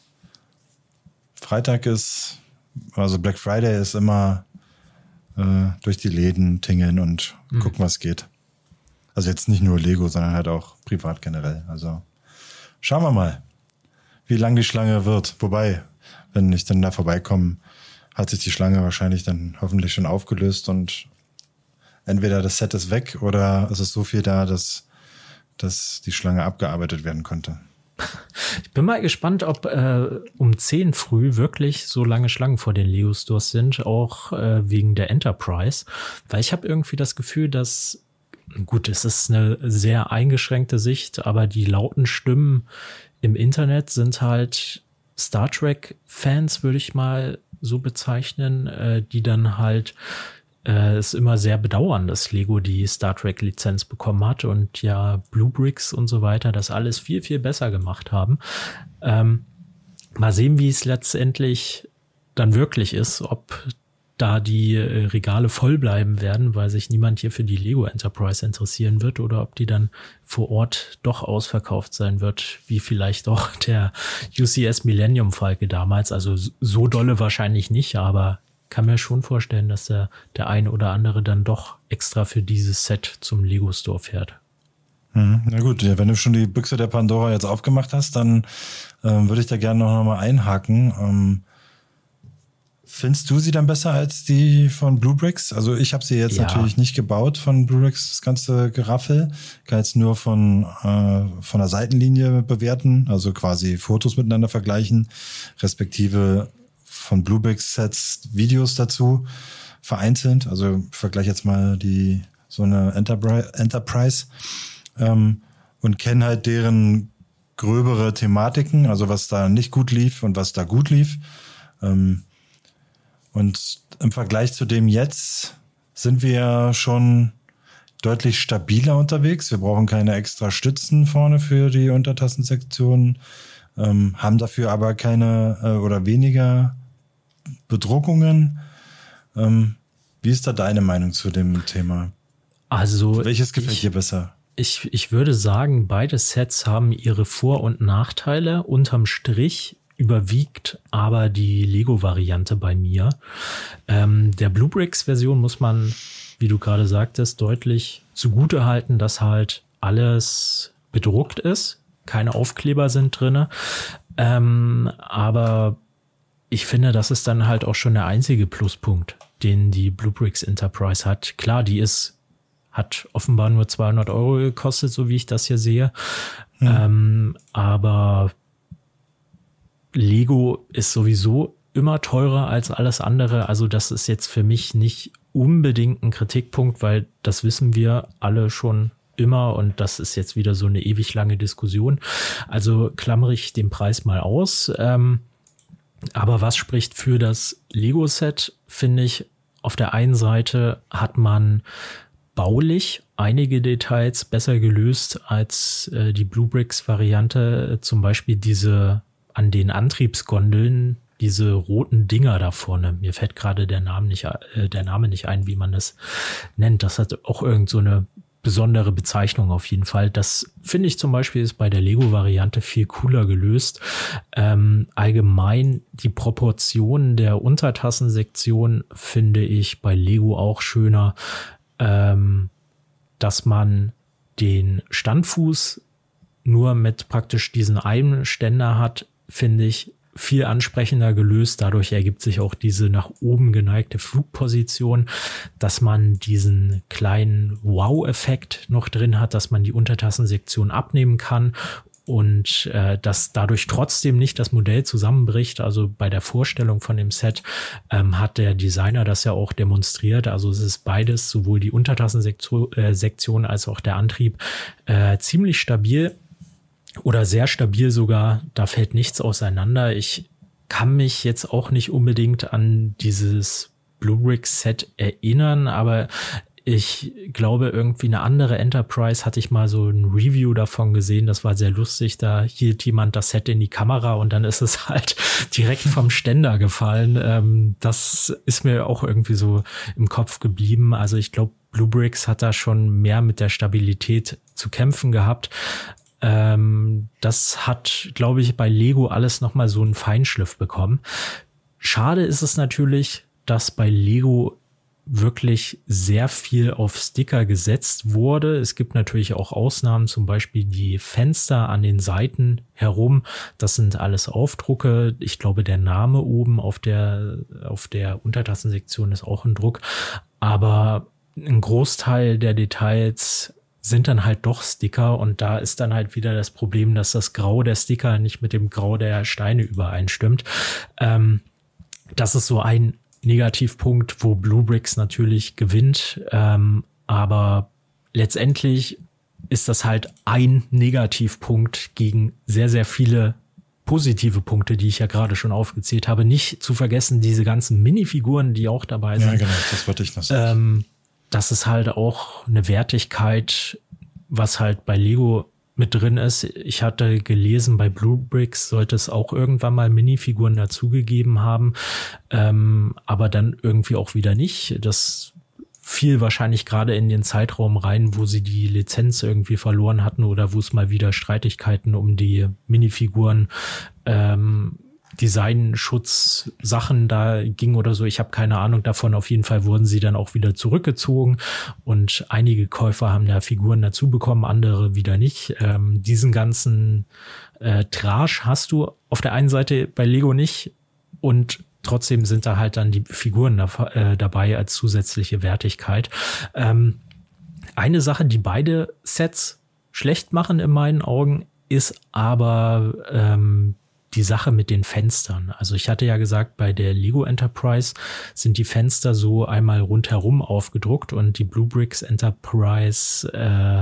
Freitag also Black Friday ist immer durch die Läden tingeln und gucken, was geht. Also jetzt nicht nur Lego, sondern halt auch privat generell. Also schauen wir mal, wie lang die Schlange wird. Wobei, wenn ich dann da vorbeikomme, hat sich die Schlange wahrscheinlich dann hoffentlich schon aufgelöst und entweder das Set ist weg oder es ist so viel da, dass die Schlange abgearbeitet werden konnte. Ich bin mal gespannt, ob um 10 früh wirklich so lange Schlangen vor den Lego Stores sind, auch wegen der Enterprise. Weil ich habe irgendwie das Gefühl, dass, gut, es ist eine sehr eingeschränkte Sicht, aber die lauten Stimmen im Internet sind halt Star Trek-Fans, würde ich mal so bezeichnen, die dann halt es immer sehr bedauern, dass Lego die Star Trek-Lizenz bekommen hat und ja Blue Bricks und so weiter das alles viel, viel besser gemacht haben. Mal sehen, wie es letztendlich dann wirklich ist, ob da die Regale voll bleiben werden, weil sich niemand hier für die Lego Enterprise interessieren wird oder ob die dann vor Ort doch ausverkauft sein wird, wie vielleicht auch der UCS Millennium Falke damals. Also so dolle wahrscheinlich nicht, aber kann mir schon vorstellen, dass der eine oder andere dann doch extra für dieses Set zum Lego Store fährt. Na gut, wenn du schon die Büchse der Pandora jetzt aufgemacht hast, dann würde ich da gerne noch mal einhaken. Findest du sie dann besser als die von Blue Bricks? Also ich habe sie jetzt natürlich nicht gebaut von Blue Bricks, das ganze Geraffel. Kann jetzt nur von der Seitenlinie bewerten, also quasi Fotos miteinander vergleichen, respektive von Blue Bricks Sets Videos dazu vereinzelt. Also ich vergleiche jetzt mal so eine Enterprise. und kenne halt deren gröbere Thematiken, also was da nicht gut lief und was da gut lief. Und im Vergleich zu dem jetzt sind wir schon deutlich stabiler unterwegs. Wir brauchen keine extra Stützen vorne für die Untertassensektion, haben dafür aber keine oder weniger Bedruckungen. Wie ist da deine Meinung zu dem Thema? Also welches gefällt dir besser? Ich würde sagen, beide Sets haben ihre Vor- und Nachteile. Unterm Strich überwiegt aber die Lego-Variante bei mir. Der Bluebricks-Version muss man, wie du gerade sagtest, deutlich zugute halten, dass halt alles bedruckt ist. Keine Aufkleber sind drinne. Aber ich finde, das ist dann halt auch schon der einzige Pluspunkt, den die Bluebricks Enterprise hat. Klar, hat offenbar nur 200 € gekostet, so wie ich das hier sehe. Aber Lego ist sowieso immer teurer als alles andere. Also das ist jetzt für mich nicht unbedingt ein Kritikpunkt, weil das wissen wir alle schon immer und das ist jetzt wieder so eine ewig lange Diskussion. Also klammere ich den Preis mal aus. Aber was spricht für das Lego-Set, finde ich, auf der einen Seite hat man baulich einige Details besser gelöst als die Bluebricks-Variante. Zum Beispiel diese an den Antriebsgondeln, diese roten Dinger da vorne. Mir fällt gerade der Name nicht ein, wie man das nennt. Das hat auch irgend so eine besondere Bezeichnung auf jeden Fall. Das finde ich zum Beispiel ist bei der Lego-Variante viel cooler gelöst. Allgemein die Proportionen der Untertassensektion finde ich bei Lego auch schöner. Dass man den Standfuß nur mit praktisch diesen einen Ständer hat, finde ich viel ansprechender gelöst. Dadurch ergibt sich auch diese nach oben geneigte Flugposition, dass man diesen kleinen Wow-Effekt noch drin hat, dass man die Untertassensektion abnehmen kann und dass dadurch trotzdem nicht das Modell zusammenbricht. Also bei der Vorstellung von dem Set hat der Designer das ja auch demonstriert. Also es ist beides, sowohl die Untertassensektion als auch der Antrieb, ziemlich stabil oder sehr stabil sogar. Da fällt nichts auseinander. Ich kann mich jetzt auch nicht unbedingt an dieses Bluebricks-Set erinnern, aber ich glaube, irgendwie eine andere Enterprise hatte ich mal so ein Review davon gesehen. Das war sehr lustig. Da hielt jemand das Set in die Kamera und dann ist es halt direkt vom Ständer gefallen. Das ist mir auch irgendwie so im Kopf geblieben. Also ich glaube, Bluebricks hat da schon mehr mit der Stabilität zu kämpfen gehabt. Das hat, glaube ich, bei Lego alles nochmal so einen Feinschliff bekommen. Schade ist es natürlich, dass bei Lego wirklich sehr viel auf Sticker gesetzt wurde. Es gibt natürlich auch Ausnahmen, zum Beispiel die Fenster an den Seiten herum. Das sind alles Aufdrucke. Ich glaube, der Name oben auf der Untertassensektion ist auch ein Druck. Aber ein Großteil der Details sind dann halt doch Sticker und da ist dann halt wieder das Problem, dass das Grau der Sticker nicht mit dem Grau der Steine übereinstimmt. Das ist so ein Negativpunkt, wo Bluebricks natürlich gewinnt, aber letztendlich ist das halt ein Negativpunkt gegen sehr, sehr viele positive Punkte, die ich ja gerade schon aufgezählt habe. Nicht zu vergessen diese ganzen Minifiguren, die auch dabei sind. Ja, genau, das wollte ich noch sagen. Das ist halt auch eine Wertigkeit, was halt bei Lego mit drin ist. Ich hatte gelesen, bei Bluebricks sollte es auch irgendwann mal Minifiguren dazugegeben haben, aber dann irgendwie auch wieder nicht. Das fiel wahrscheinlich gerade in den Zeitraum rein, wo sie die Lizenz irgendwie verloren hatten oder wo es mal wieder Streitigkeiten um die Minifiguren Designschutzsachen da ging oder so. Ich habe keine Ahnung davon. Auf jeden Fall wurden sie dann auch wieder zurückgezogen und einige Käufer haben da Figuren dazu bekommen, andere wieder nicht. Diesen ganzen Trash hast du auf der einen Seite bei Lego nicht und trotzdem sind da halt dann die Figuren dabei als zusätzliche Wertigkeit. Eine Sache, die beide Sets schlecht machen in meinen Augen, ist aber die Sache mit den Fenstern. Also ich hatte ja gesagt, bei der Lego Enterprise sind die Fenster so einmal rundherum aufgedruckt und die Bluebricks Enterprise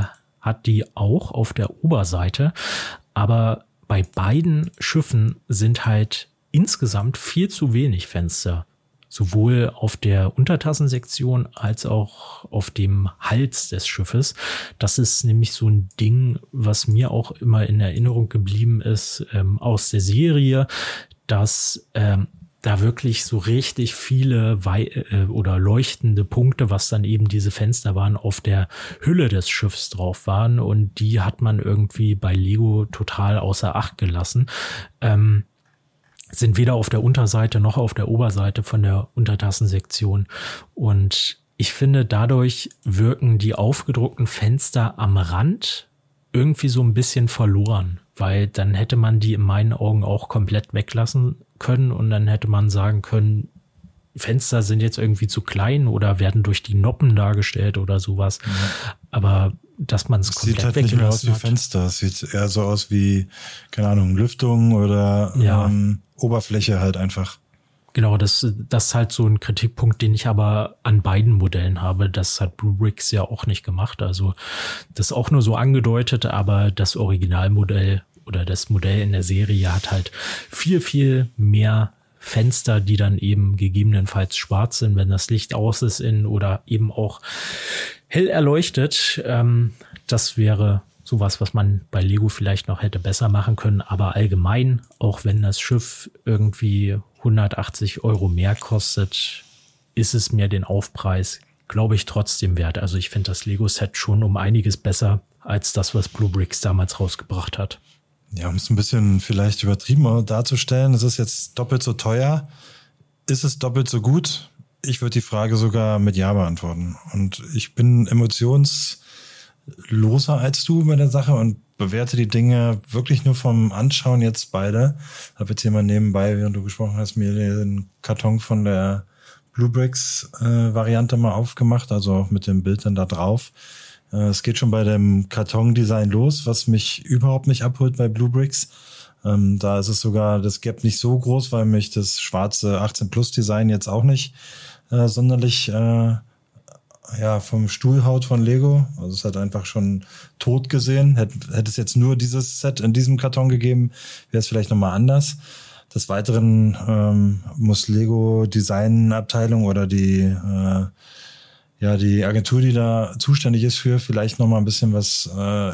hat die auch auf der Oberseite, aber bei beiden Schiffen sind halt insgesamt viel zu wenig Fenster. Sowohl auf der Untertassensektion als auch auf dem Hals des Schiffes. Das ist nämlich so ein Ding, was mir auch immer in Erinnerung geblieben ist aus der Serie, dass da wirklich so richtig viele oder leuchtende Punkte, was dann eben diese Fenster waren, auf der Hülle des Schiffs drauf waren. Und die hat man irgendwie bei Lego total außer Acht gelassen. Sind weder auf der Unterseite noch auf der Oberseite von der Untertassensektion. Und ich finde, dadurch wirken die aufgedruckten Fenster am Rand irgendwie so ein bisschen verloren, weil dann hätte man die in meinen Augen auch komplett weglassen können und dann hätte man sagen können, Fenster sind jetzt irgendwie zu klein oder werden durch die Noppen dargestellt oder sowas. Ja. Aber dass man es komplett sieht halt nicht mehr aus wie Fenster. Es sieht eher so aus wie, keine Ahnung, Lüftung oder Oberfläche halt einfach. Genau, das ist halt so ein Kritikpunkt, den ich aber an beiden Modellen habe. Das hat Blue Bricks ja auch nicht gemacht. Also das ist auch nur so angedeutet, aber das Originalmodell oder das Modell in der Serie hat halt viel, viel mehr Fenster, die dann eben gegebenenfalls schwarz sind, wenn das Licht aus ist oder eben auch hell erleuchtet. Das wäre sowas, was man bei Lego vielleicht noch hätte besser machen können. Aber allgemein, auch wenn das Schiff irgendwie 180 € mehr kostet, ist es mir den Aufpreis, glaube ich, trotzdem wert. Also ich finde das Lego-Set schon um einiges besser als das, was Blue Bricks damals rausgebracht hat. Ja, um es ein bisschen vielleicht übertrieben darzustellen, es ist jetzt doppelt so teuer. Ist es doppelt so gut? Ich würde die Frage sogar mit Ja beantworten. Und ich bin emotionsloser als du bei der Sache und bewerte die Dinge wirklich nur vom Anschauen jetzt beide. Habe jetzt hier mal nebenbei, während du gesprochen hast, mir den Karton von der Blue Bricks Variante mal aufgemacht, also auch mit dem Bild dann da drauf. Es geht schon bei dem Kartondesign los, was mich überhaupt nicht abholt bei Blue Bricks. Da ist es sogar das Gap nicht so groß, weil mich das schwarze 18-Plus-Design jetzt auch nicht sonderlich vom Stuhlhaut von Lego. Also es hat einfach schon tot gesehen. Hätte es jetzt nur dieses Set in diesem Karton gegeben, wäre es vielleicht nochmal anders. Des Weiteren muss Lego Designabteilung oder die Agentur, die da zuständig ist für, vielleicht noch mal ein bisschen was,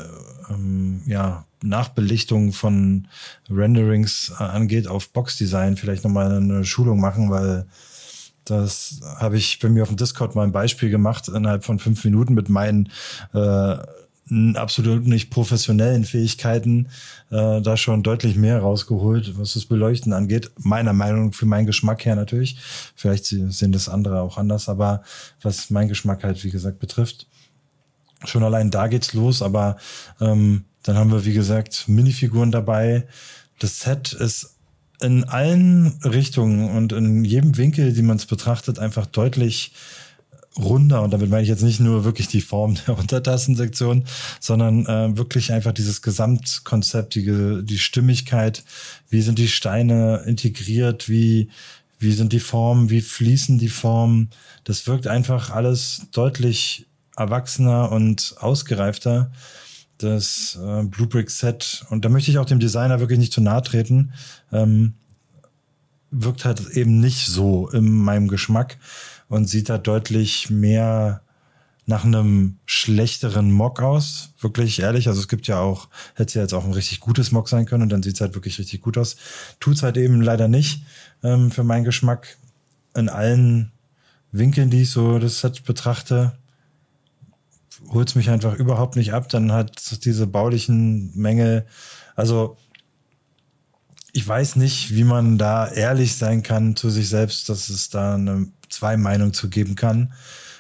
Nachbelichtung von Renderings angeht auf Boxdesign, vielleicht noch mal eine Schulung machen, weil das habe ich bei mir auf dem Discord mal ein Beispiel gemacht, innerhalb von 5 Minuten mit meinen absolut nicht professionellen Fähigkeiten da schon deutlich mehr rausgeholt, was das Beleuchten angeht. Meiner Meinung, für meinen Geschmack her natürlich. Vielleicht sehen das andere auch anders, aber was mein Geschmack halt, wie gesagt, betrifft, schon allein da geht's los. Aber dann haben wir, wie gesagt, Minifiguren dabei. Das Set ist in allen Richtungen und in jedem Winkel, die man es betrachtet, einfach deutlich runder, und damit meine ich jetzt nicht nur wirklich die Form der Untertassensektion, sondern wirklich einfach dieses Gesamtkonzept, die Stimmigkeit, wie sind die Steine integriert, wie sind die Formen, wie fließen die Formen. Das wirkt einfach alles deutlich erwachsener und ausgereifter. Das Blue Brick Set, und da möchte ich auch dem Designer wirklich nicht zu nahe treten, wirkt halt eben nicht so in meinem Geschmack und sieht halt deutlich mehr nach einem schlechteren Mock aus. Wirklich ehrlich, also es gibt ja auch, hätte ja jetzt auch ein richtig gutes Mock sein können und dann sieht es halt wirklich richtig gut aus. Tut's halt eben leider nicht für meinen Geschmack. In allen Winkeln, die ich so das Set betrachte, holt's mich einfach überhaupt nicht ab. Dann hat diese baulichen Mängel, also ich weiß nicht, wie man da ehrlich sein kann zu sich selbst, dass es da eine Zwei-Meinung zu geben kann.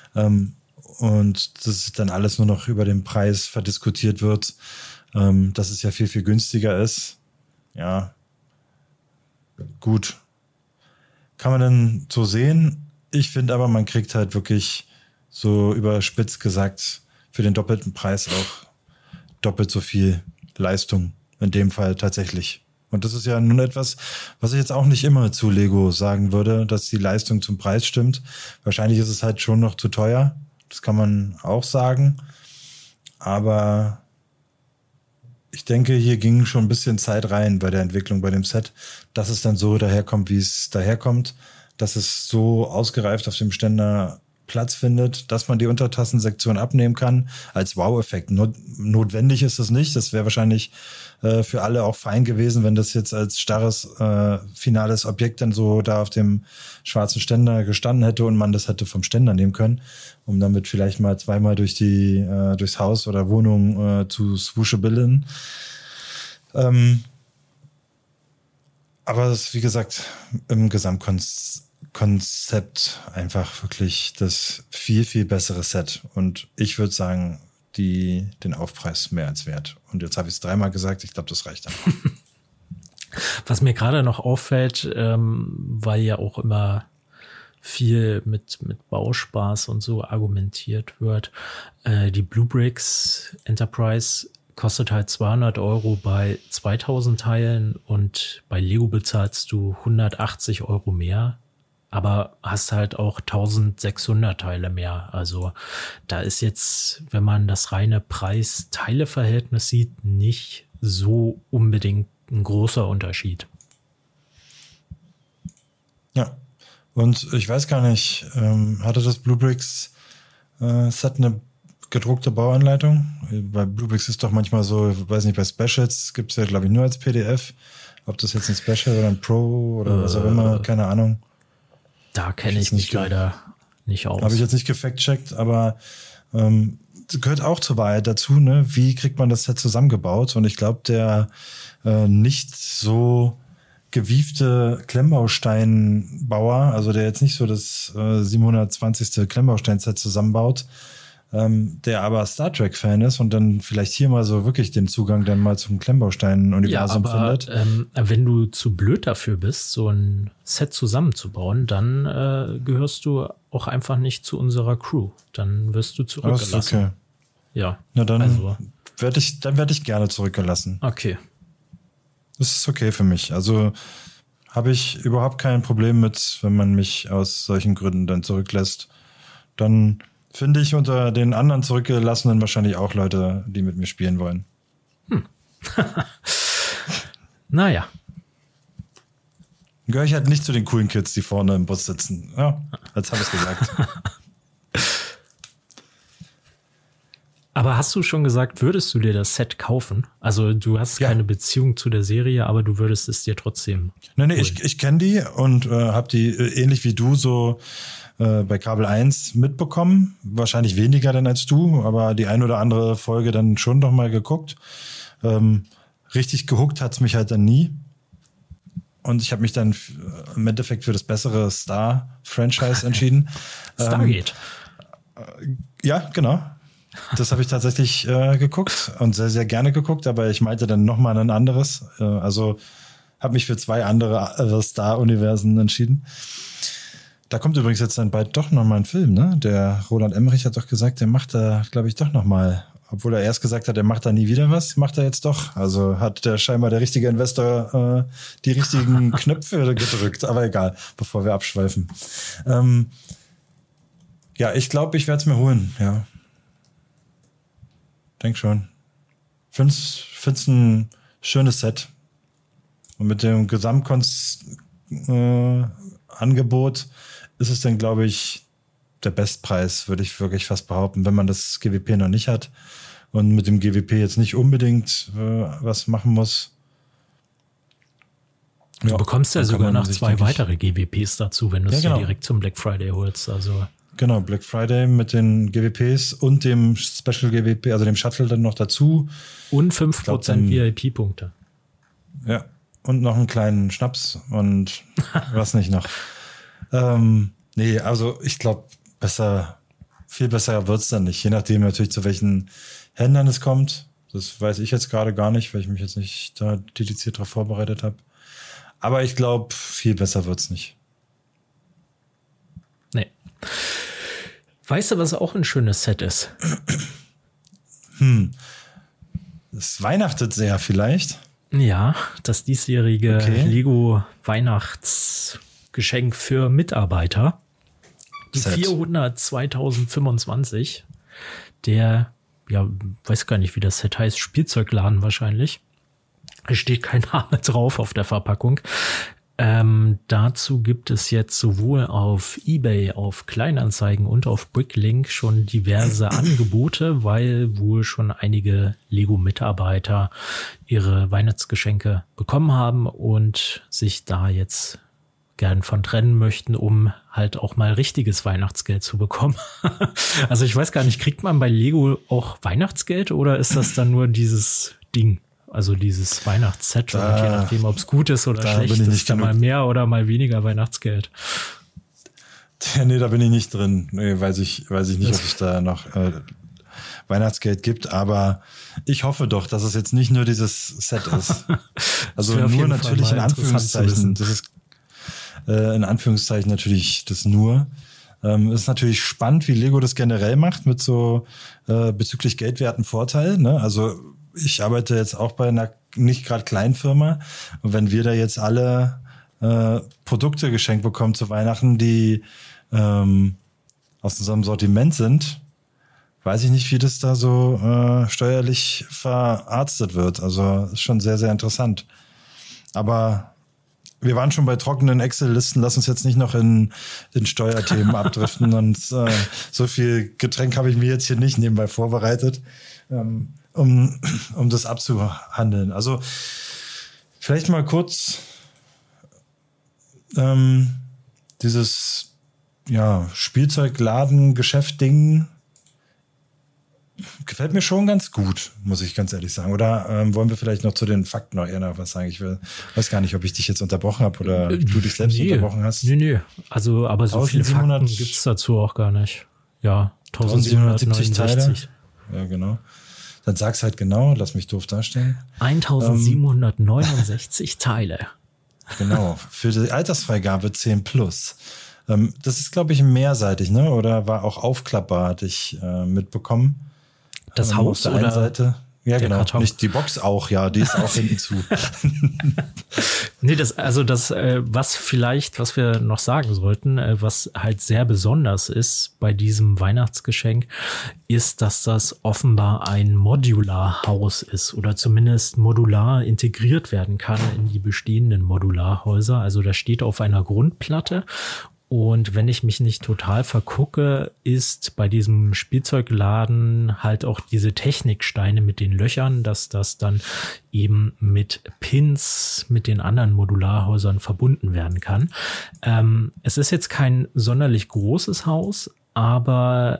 Und dass dann alles nur noch über den Preis verdiskutiert wird, dass es ja viel, viel günstiger ist. Ja, gut. Kann man dann so sehen. Ich finde aber, man kriegt halt wirklich so überspitzt gesagt für den doppelten Preis auch doppelt so viel Leistung. In dem Fall tatsächlich. Und das ist ja nun etwas, was ich jetzt auch nicht immer zu Lego sagen würde, dass die Leistung zum Preis stimmt. Wahrscheinlich ist es halt schon noch zu teuer. Das kann man auch sagen. Aber ich denke, hier ging schon ein bisschen Zeit rein bei der Entwicklung bei dem Set, dass es dann so daherkommt, wie es daherkommt, dass es so ausgereift auf dem Ständer Platz findet, dass man die Untertassensektion abnehmen kann als Wow-Effekt. Notwendig ist es nicht. Das wäre wahrscheinlich für alle auch fein gewesen, wenn das jetzt als starres finales Objekt dann so da auf dem schwarzen Ständer gestanden hätte und man das hätte vom Ständer nehmen können, um damit vielleicht mal zweimal durchs Haus oder Wohnung zu swooshabillen. Aber das ist, wie gesagt, im Gesamtkonzept einfach wirklich das viel, viel bessere Set. Und ich würde sagen, den Aufpreis mehr als wert. Und jetzt habe ich es 3-mal gesagt, ich glaube, das reicht dann. Was mir gerade noch auffällt, weil ja auch immer viel mit Bauspaß und so argumentiert wird, die Bluebricks Enterprise kostet halt 200 € bei 2000 Teilen und bei Lego bezahlst du 180 € mehr, aber hast halt auch 1600 Teile mehr. Also da ist jetzt, wenn man das reine Preis-Teile-Verhältnis sieht, nicht so unbedingt ein großer Unterschied. Ja, und ich weiß gar nicht, hatte das Bluebricks Set eine gedruckte Bauanleitung? Bei Bluebricks ist doch manchmal so, ich weiß nicht, bei Specials gibt es ja, glaube ich, nur als PDF. Ob das jetzt ein Special oder ein Pro oder was auch immer, keine Ahnung. Da kenne ich mich leider nicht aus. Habe ich jetzt nicht gefact-checkt, aber gehört auch zur Wahrheit dazu, ne? Wie kriegt man das Set zusammengebaut? Und ich glaube, der nicht so gewiefte Klemmbausteinbauer, also der jetzt nicht so das 720. Klemmbaustein-Set zusammenbaut, der aber Star Trek-Fan ist und dann vielleicht hier mal so wirklich den Zugang dann mal zum Klemmbaustein-Universum findet. Wenn du zu blöd dafür bist, so ein Set zusammenzubauen, dann gehörst du auch einfach nicht zu unserer Crew. Dann wirst du zurückgelassen. Okay. Ja. Na dann werde ich gerne zurückgelassen. Okay. Das ist okay für mich. Also habe ich überhaupt kein Problem mit, wenn man mich aus solchen Gründen dann zurücklässt. Dann finde ich unter den anderen Zurückgelassenen wahrscheinlich auch Leute, die mit mir spielen wollen. Naja. Gehöre ich halt nicht zu den coolen Kids, die vorne im Bus sitzen. Ja, jetzt habe ich es gesagt. Aber hast du schon gesagt, würdest du dir das Set kaufen? Also du hast keine Beziehung zu der Serie, aber du würdest es dir trotzdem Nee, ich kenne die und habe die ähnlich wie du so bei Kabel 1 mitbekommen. Wahrscheinlich weniger denn als du, aber die ein oder andere Folge dann schon noch mal geguckt. Richtig gehuckt hat's mich halt dann nie. Und ich habe mich dann im Endeffekt für das bessere Star-Franchise entschieden. Stargate. Ja, genau. Das habe ich tatsächlich geguckt und sehr, sehr gerne geguckt, aber ich meinte dann noch mal ein anderes. Also habe mich für 2 andere Star-Universen entschieden. Da kommt übrigens jetzt dann bald doch noch mal ein Film, ne? Der Roland Emmerich hat doch gesagt, der macht da, glaube ich, doch noch mal. Obwohl er erst gesagt hat, er macht da nie wieder was, macht er jetzt doch. Also hat der scheinbar der richtige Investor die richtigen Knöpfe gedrückt. Aber egal, bevor wir abschweifen. Ja, ich glaube, ich werde es mir holen, ja. Denk schon. Find's ein schönes Set. Und mit dem Gesamtangebot ist es dann, glaube ich, der Bestpreis, würde ich wirklich fast behaupten, wenn man das GWP noch nicht hat und mit dem GWP jetzt nicht unbedingt was machen muss. Du bekommst ja sogar noch 2 weitere GWPs dazu, wenn du es dir direkt zum Black Friday holst. Also genau, Black Friday mit den GWPs und dem Special GWP, also dem Shuttle dann noch dazu. Und 5% VIP-Punkte. Ja, und noch einen kleinen Schnaps und was nicht noch. Nee, also ich glaube, viel besser wird's dann nicht. Je nachdem natürlich, zu welchen Händlern es kommt. Das weiß ich jetzt gerade gar nicht, weil ich mich jetzt nicht da dediziert darauf vorbereitet habe. Aber ich glaube, viel besser wird's nicht. Nee. Weißt du, was auch ein schönes Set ist? Es weihnachtet sehr vielleicht. Ja, das diesjährige Lego Weihnachtsgeschenk für Mitarbeiter. Die 400 2025. Der ja, weiß gar nicht, wie das Set heißt, Spielzeugladen wahrscheinlich. Es steht kein Name drauf auf der Verpackung. Dazu gibt es jetzt sowohl auf eBay, auf Kleinanzeigen und auf Bricklink schon diverse Angebote, weil wohl schon einige Lego-Mitarbeiter ihre Weihnachtsgeschenke bekommen haben und sich da jetzt gern von trennen möchten, um halt auch mal richtiges Weihnachtsgeld zu bekommen. Also ich weiß gar nicht, kriegt man bei Lego auch Weihnachtsgeld oder ist das dann nur dieses Ding? Also dieses Weihnachtsset, und je nachdem, ob es gut ist oder schlecht, ist dann mal mehr oder mal weniger Weihnachtsgeld. Nee, da bin ich nicht drin. Nee, weiß ich nicht, ob es da noch Weihnachtsgeld gibt, aber ich hoffe doch, dass es jetzt nicht nur dieses Set ist. Also nur natürlich in Anführungszeichen. Das ist in Anführungszeichen natürlich das nur. Ist natürlich spannend, wie Lego das generell macht mit so bezüglich geldwerten Vorteil. Ne? Also ich arbeite jetzt auch bei einer nicht gerade kleinen Firma und wenn wir da jetzt alle Produkte geschenkt bekommen zu Weihnachten, die aus unserem Sortiment sind, weiß ich nicht, wie das da so steuerlich verarztet wird. Also ist schon sehr, sehr interessant. Aber wir waren schon bei trockenen Excel-Listen. Lass uns jetzt nicht noch in Steuerthemen abdriften. Und so viel Getränk habe ich mir jetzt hier nicht nebenbei vorbereitet, um das abzuhandeln. Also vielleicht mal kurz dieses Spielzeugladen-Geschäft-Ding gefällt mir schon ganz gut, muss ich ganz ehrlich sagen. Oder wollen wir vielleicht noch zu den Fakten noch eher was sagen? Ich weiß gar nicht, ob ich dich jetzt unterbrochen habe oder du dich selbst unterbrochen hast. Nee. Also, aber so viele Fakten gibt's dazu auch gar nicht. Ja, 1770 Teile. Ja, genau. Dann sag's halt genau, lass mich doof darstellen. 1769 Teile. Genau, für die Altersfreigabe 10+. Das ist, glaube ich, mehrseitig, ne? Oder war auch aufklappbar, hatte ich mitbekommen. Das Haus auf der einen Seite. Ja, genau. Karton. Nicht die Box auch, ja, die ist auch hinten zu. Nee, was wir noch sagen sollten, was halt sehr besonders ist bei diesem Weihnachtsgeschenk, ist, dass das offenbar ein Modularhaus ist oder zumindest modular integriert werden kann in die bestehenden Modularhäuser. Also das steht auf einer Grundplatte. Und wenn ich mich nicht total vergucke, ist bei diesem Spielzeugladen halt auch diese Techniksteine mit den Löchern, dass das dann eben mit Pins mit den anderen Modularhäusern verbunden werden kann. Es ist jetzt kein sonderlich großes Haus, aber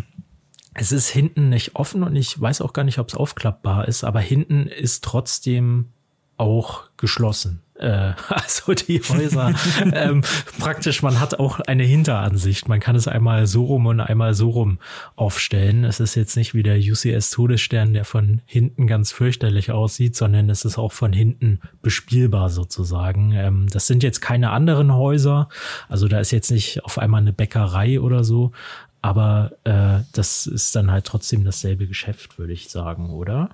es ist hinten nicht offen und ich weiß auch gar nicht, ob es aufklappbar ist, aber hinten ist trotzdem auch geschlossen. Also die Häuser, praktisch, man hat auch eine Hinteransicht. Man kann es einmal so rum und einmal so rum aufstellen. Es ist jetzt nicht wie der UCS-Todesstern, der von hinten ganz fürchterlich aussieht, sondern es ist auch von hinten bespielbar sozusagen. Das sind jetzt keine anderen Häuser. Also da ist jetzt nicht auf einmal eine Bäckerei oder so. Aber das ist dann halt trotzdem dasselbe Geschäft, würde ich sagen, oder?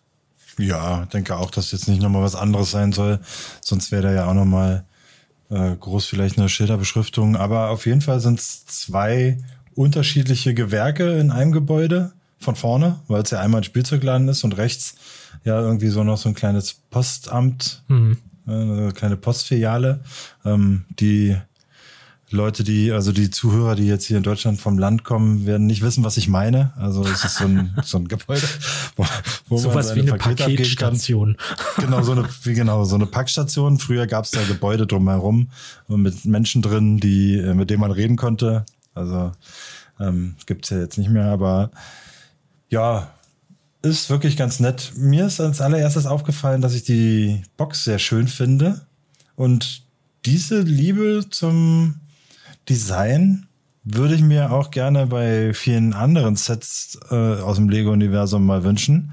Ja, denke auch, dass jetzt nicht nochmal was anderes sein soll. Sonst wäre da ja auch nochmal groß vielleicht eine Schilderbeschriftung. Aber auf jeden Fall sind es 2 unterschiedliche Gewerke in einem Gebäude von vorne, weil es ja einmal ein Spielzeugladen ist und rechts ja irgendwie so noch so ein kleines Postamt, eine kleine Postfiliale. Die Leute, die Zuhörer, die jetzt hier in Deutschland vom Land kommen, werden nicht wissen, was ich meine. Also es ist so ein Gebäude, wo so man seine wie eine Pakete abgeben kann. Genau, so eine Packstation. Früher gab es da Gebäude drumherum mit Menschen drin, mit denen man reden konnte. Also gibt's ja jetzt nicht mehr, aber ja, ist wirklich ganz nett. Mir ist als allererstes aufgefallen, dass ich die Box sehr schön finde und diese Liebe zum Design würde ich mir auch gerne bei vielen anderen Sets aus dem Lego-Universum mal wünschen.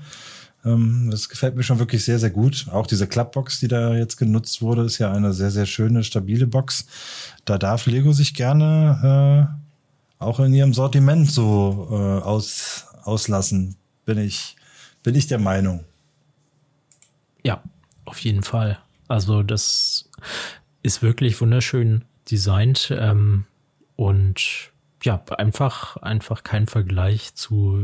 Das gefällt mir schon wirklich sehr, sehr gut. Auch diese Klappbox, die da jetzt genutzt wurde, ist ja eine sehr, sehr schöne, stabile Box. Da darf Lego sich gerne auch in ihrem Sortiment so auslassen, bin ich der Meinung. Ja, auf jeden Fall. Also das ist wirklich wunderschön designt und ja, einfach kein Vergleich zu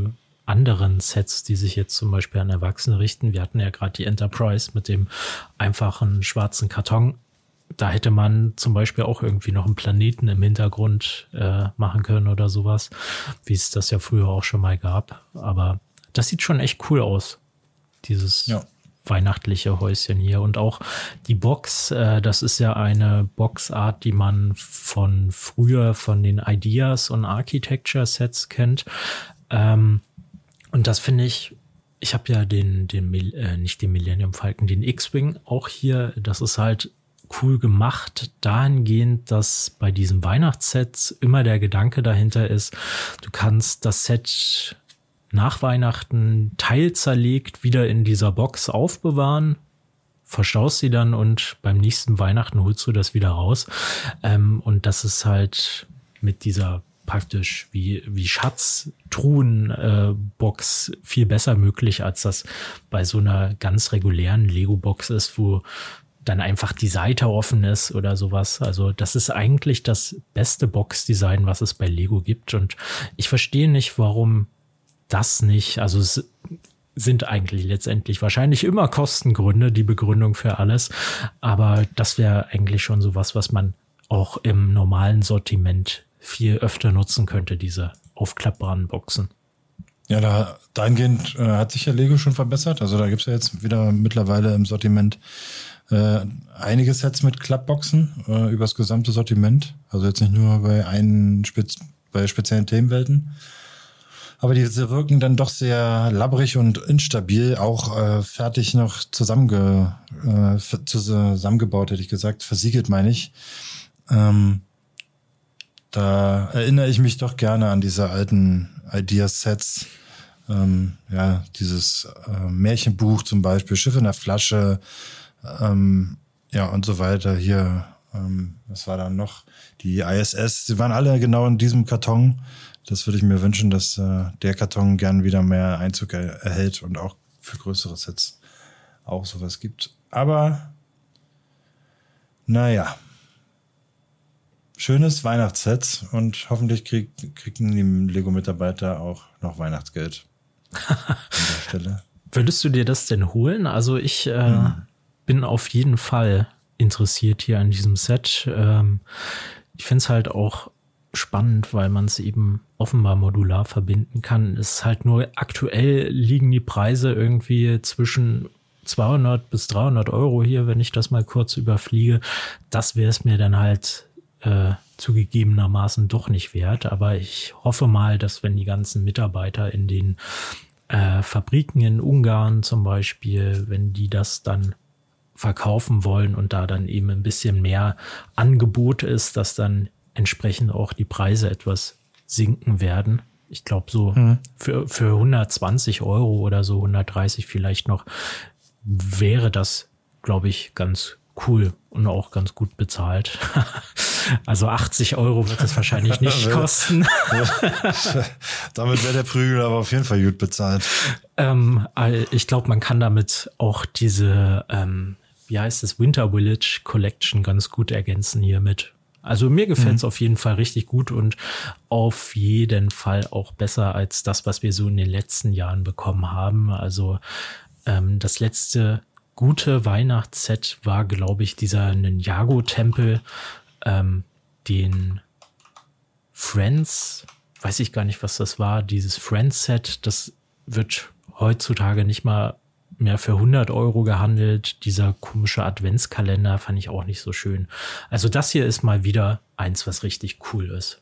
anderen Sets, die sich jetzt zum Beispiel an Erwachsene richten. Wir hatten ja gerade die Enterprise mit dem einfachen schwarzen Karton. Da hätte man zum Beispiel auch irgendwie noch einen Planeten im Hintergrund machen können oder sowas, wie es das ja früher auch schon mal gab. Aber das sieht schon echt cool aus, dieses weihnachtliche Häuschen hier. Und auch die Box, das ist ja eine Boxart, die man von früher von den Ideas und Architecture Sets kennt. Und das finde ich habe ja nicht den Millennium Falcon, den X-Wing auch hier. Das ist halt cool gemacht, dahingehend, dass bei diesen Weihnachtssets immer der Gedanke dahinter ist, du kannst das Set nach Weihnachten teilzerlegt wieder in dieser Box aufbewahren, verstaust sie dann und beim nächsten Weihnachten holst du das wieder raus. Und das ist halt mit dieser praktisch wie Schatztruhen-Box viel besser möglich, als das bei so einer ganz regulären Lego-Box ist, wo dann einfach die Seite offen ist oder sowas. Also das ist eigentlich das beste Box-Design, was es bei Lego gibt. Und ich verstehe nicht, warum das nicht, also es sind eigentlich letztendlich wahrscheinlich immer Kostengründe, die Begründung für alles. Aber das wäre eigentlich schon sowas, was man auch im normalen Sortiment viel öfter nutzen könnte, diese aufklappbaren Boxen. Ja, dahingehend hat sich ja Lego schon verbessert. Also da gibt's ja jetzt wieder mittlerweile im Sortiment einige Sets mit Klappboxen übers gesamte Sortiment. Also jetzt nicht nur bei speziellen Themenwelten. Aber diese wirken dann doch sehr labbrig und instabil, auch fertig noch zusammengebaut, hätte ich gesagt, versiegelt meine ich. Da erinnere ich mich doch gerne an diese alten Ideas-Sets. Dieses Märchenbuch zum Beispiel, Schiff in der Flasche, und so weiter. Hier, was war da noch? Die ISS, sie waren alle genau in diesem Karton. Das würde ich mir wünschen, dass der Karton gern wieder mehr Einzug erhält und auch für größere Sets auch sowas gibt. Aber naja, schönes Weihnachtsset und hoffentlich kriegen die Lego-Mitarbeiter auch noch Weihnachtsgeld an der Stelle. Würdest du dir das denn holen? Also ich bin auf jeden Fall interessiert hier an diesem Set. Ich finde es halt auch spannend, weil man es eben offenbar modular verbinden kann. Es ist halt nur aktuell liegen die Preise irgendwie zwischen 200 bis 300 Euro hier, wenn ich das mal kurz überfliege. Das wäre es mir dann halt zugegebenermaßen doch nicht wert. Aber ich hoffe mal, dass wenn die ganzen Mitarbeiter in den Fabriken in Ungarn zum Beispiel, wenn die das dann verkaufen wollen und da dann eben ein bisschen mehr Angebot ist, dass dann entsprechend auch die Preise etwas sinken werden. Ich glaube so für 120 Euro oder so 130 vielleicht noch wäre das, glaube ich, ganz cool und auch ganz gut bezahlt. Also 80 Euro wird es wahrscheinlich nicht kosten. Damit wäre der Prügel aber auf jeden Fall gut bezahlt. Ich glaube, man kann damit auch diese, wie heißt es, Winter Village Collection ganz gut ergänzen hiermit. Also mir gefällt es auf jeden Fall richtig gut und auf jeden Fall auch besser als das, was wir so in den letzten Jahren bekommen haben. Also das letzte gute Weihnachtsset war, glaube ich, dieser Ninjago-Tempel, den Friends, weiß ich gar nicht, was das war, dieses Friends-Set, das wird heutzutage nicht mal mehr für 100 Euro gehandelt. Dieser komische Adventskalender fand ich auch nicht so schön. Also das hier ist mal wieder eins, was richtig cool ist.